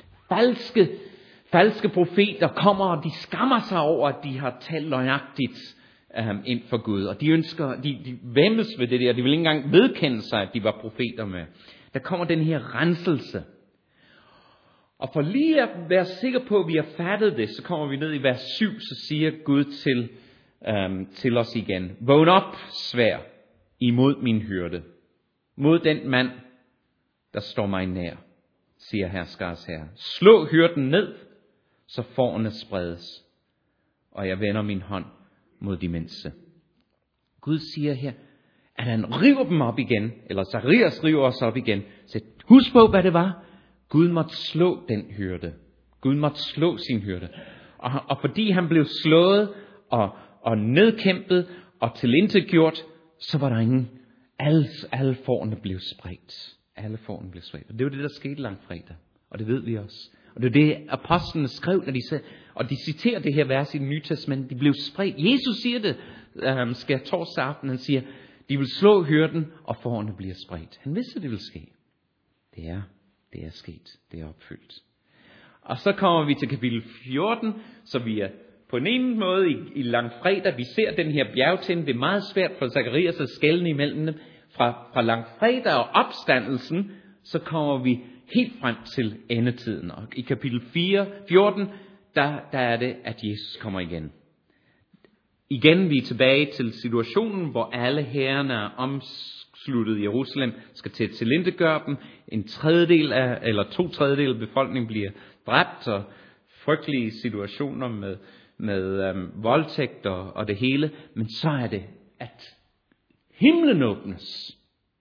Falske profeter kommer, og de skammer sig over, at de har talt løgnagtigt ind for Gud. Og de væmmes ved det der, de vil ikke engang vedkende sig, at de var profeter med. Der kommer den her renselse. Og for lige at være sikker på, at vi har fattet det, så kommer vi ned i vers 7, så siger Gud til os igen. Vågn op, svær, imod min hyrde. Mod den mand, der står mig nær, siger herskers herre. Slå hyrden ned, så fårene spredes, og jeg vender min hånd mod de mindste. Gud siger her, at han river dem op igen, eller Zacharias river os op igen. Så husk på, hvad det var. Gud måtte slå den hyrde. Gud måtte slå sin hyrde. Og fordi han blev slået og nedkæmpet og tilintetgjort, så var der ingen. Alle fårene blev spredt. Alle fårene blev spredt. Og det var det, der skete langfredag. Og det ved vi også. Og det er det, apostlene skrev, når de sagde, og de citerer det her vers i det nye testament, de blev spredt. Jesus siger det, skal torsdag aften, han siger, de vil slå hyrden, og fårene bliver spredt. Han vidste, det ville ske. Det er sket. Det er opfyldt. Og så kommer vi til kapitel 14, så vi er på en ene måde i langfredag. Vi ser den her bjergtinde. Det er meget svært for Zacharias at skelne imellem dem. Fra langfredag og opstandelsen, så kommer vi helt frem til endetiden. Og i kapitel 14, der er det, at Jesus kommer igen. Igen vi er tilbage til situationen, hvor alle herrerne er sluttet i Jerusalem, skal til at tilintetgøre dem. 2/3 af befolkningen bliver dræbt, og frygtelige situationer med voldtægt og det hele. Men så er det, at himlen åbnes,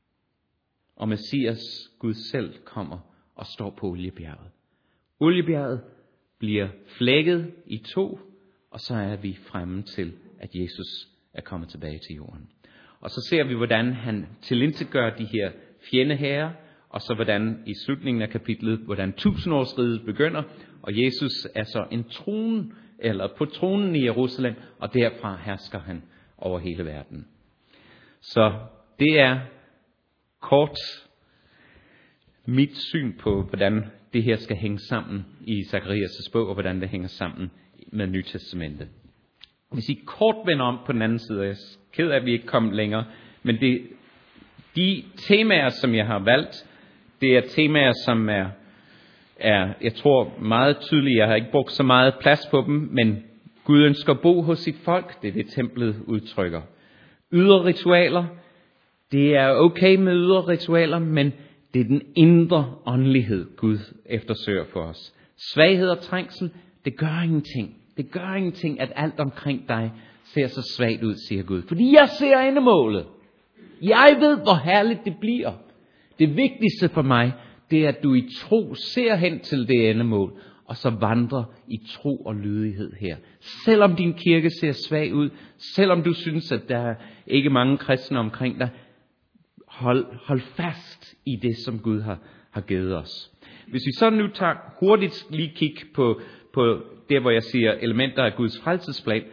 og Messias, Gud selv, kommer og står på oliebjerget. Oliebjerget bliver flækket i 2, og så er vi fremme til, at Jesus er kommet tilbage til jorden. Og så ser vi, hvordan han tilintetgør de her fjendehære, og så hvordan i slutningen af kapitlet, hvordan 1000-årsriget begynder, og Jesus er så på tronen i Jerusalem, og derfra hersker han over hele verden. Så det er kort mit syn på, hvordan det her skal hænge sammen i Zakarias' bog, og hvordan det hænger sammen med Nye Testamentet. Hvis I kort vender om på den anden side, jeg er ked af, at vi ikke kom længere, men de temaer, som jeg har valgt, det er temaer, som er, jeg tror, meget tydelige. Jeg har ikke brugt så meget plads på dem, men Gud ønsker at bo hos sit folk. Det er det, templet udtrykker. Ydre ritualer, det er okay med ydre ritualer, men det er den indre åndelighed, Gud eftersøger for os. Svaghed og trængsel, det gør ingenting. Det gør ingenting, at alt omkring dig ser så svagt ud, siger Gud. Fordi jeg ser endemålet. Jeg ved, hvor herligt det bliver. Det vigtigste for mig, det er, at du i tro ser hen til det endemål, og så vandrer i tro og lydighed her. Selvom din kirke ser svag ud, selvom du synes, at der er ikke mange kristne omkring dig, hold fast i det, som Gud har givet os. Hvis vi så nu tager hurtigt lige kig på der, hvor jeg siger elementer af Guds frelsesplan,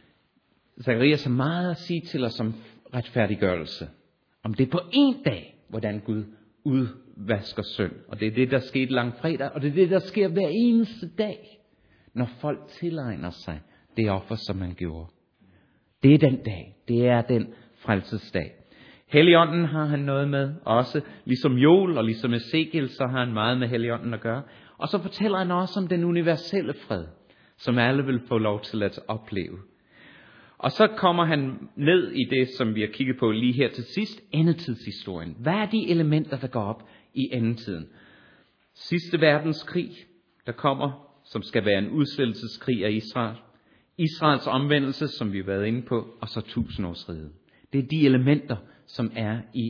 Zakarias har meget at sige til os om retfærdiggørelse. Om det på en dag, hvordan Gud udvasker synd. Og det er det, der skete langfredag, og det er det, der sker hver eneste dag, når folk tilegner sig det offer, som man gjorde. Det er den dag. Det er den frelsesdag. Helligånden har han noget med også. Ligesom Joel og ligesom Ezekiel, så har han meget med Helligånden at gøre. Og så fortæller han også om den universelle fred, som alle vil få lov til at opleve. Og så kommer han ned i det, som vi har kigget på lige her til sidst, endetidshistorien. Hvad er de elementer, der går op i endetiden? Sidste verdenskrig, der kommer, som skal være en udslettelseskrig af Israel. Israels omvendelse, som vi har været inde på, og så 1000-årsriget. Det er de elementer, som er i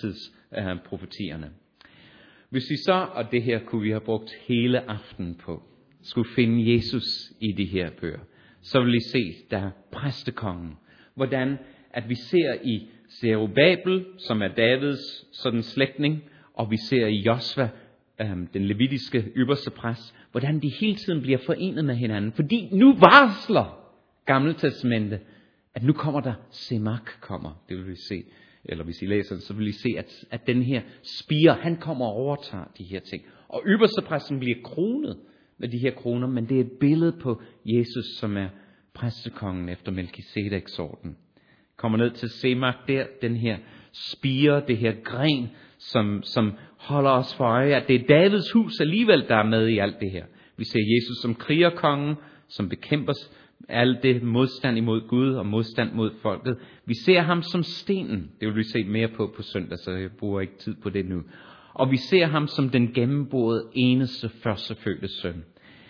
endetidsprofetierne. Hvis vi så, og det her kunne vi have brugt hele aftenen på, skulle finde Jesus i de her bøger, så vil I se, der er præstekongen. Hvordan at vi ser i Zerubabel, som er Davids sådan slægtning, og vi ser i Josva, den levitiske ypperste præst, hvordan de hele tiden bliver forenet med hinanden. Fordi nu varsler Gamle Testamente, at nu kommer der Semak kommer. Det vil vi se. Eller hvis I læser det, så vil I se, at den her spire, han kommer og overtager de her ting. Og ypperstepræsten bliver kronet med de her kroner, men det er et billede på Jesus, som er præstekongen efter Melkisedeks orden. Kommer ned til Semak der, den her spire, det her gren, som holder os for øje, at det er Davids hus alligevel, der er med i alt det her. Vi ser Jesus som krigerkongen, som bekæmper alt det modstand imod Gud og modstand mod folket. Vi ser ham som stenen. Det vil vi se mere på søndag, så jeg bruger ikke tid på det nu. Og vi ser ham som den gennemborede eneste førstefødte søn.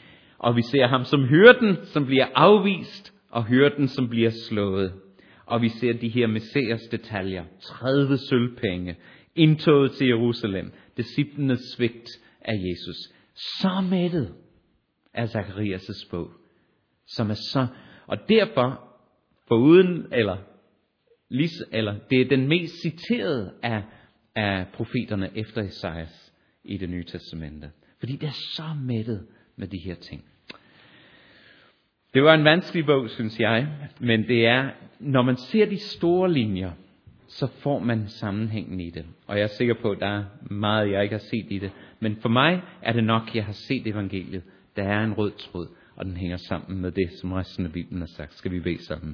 Og vi ser ham som hyrden, som bliver afvist, og hyrden, som bliver slået. Og vi ser de her messias detaljer. 30 sølvpenge, indtoget til Jerusalem, disciplenes svigt af Jesus. Så mættet er Zakarias' bog, som er så, og derfor foruden, eller det er den mest citerede af profeterne efter Esajas i det nye testamente. Fordi det er så mættet med de her ting. Det var en vanskelig bog, synes jeg, men det er, når man ser de store linjer, så får man sammenhængen i det. Og jeg er sikker på, at der er meget, jeg ikke har set i det. Men for mig er det nok, jeg har set evangeliet. Der er en rød tråd, og den hænger sammen med det, som resten af Bibelen har sagt. Skal vi bede sammen?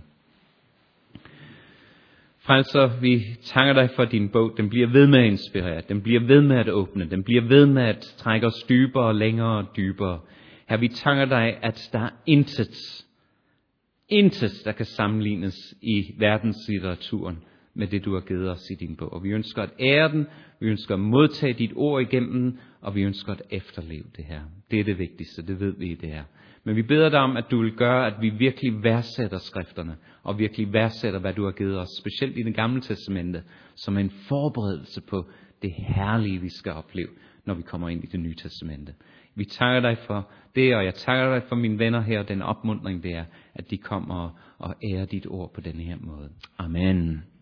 Frelser, vi takker dig for din bog. Den bliver ved med at inspirere. Den bliver ved med at åbne. Den bliver ved med at trække os dybere, længere og dybere. Her vi takker dig, at der er intet, der kan sammenlignes i verdenslitteraturen med det, du har givet os i din bog. Og vi ønsker at ære den, vi ønsker at modtage dit ord igennem den, og vi ønsker at efterleve det her. Det er det vigtigste, det ved vi, det er. Men vi beder dig om, at du vil gøre, at vi virkelig værdsætter skrifterne, og virkelig værdsætter, hvad du har givet os, specielt i det gamle testamente, som en forberedelse på det herlige, vi skal opleve, når vi kommer ind i det nye testamente. Vi takker dig for det, og jeg takker dig for mine venner her, den opmuntring det er, at de kommer og ærer dit ord på denne her måde. Amen.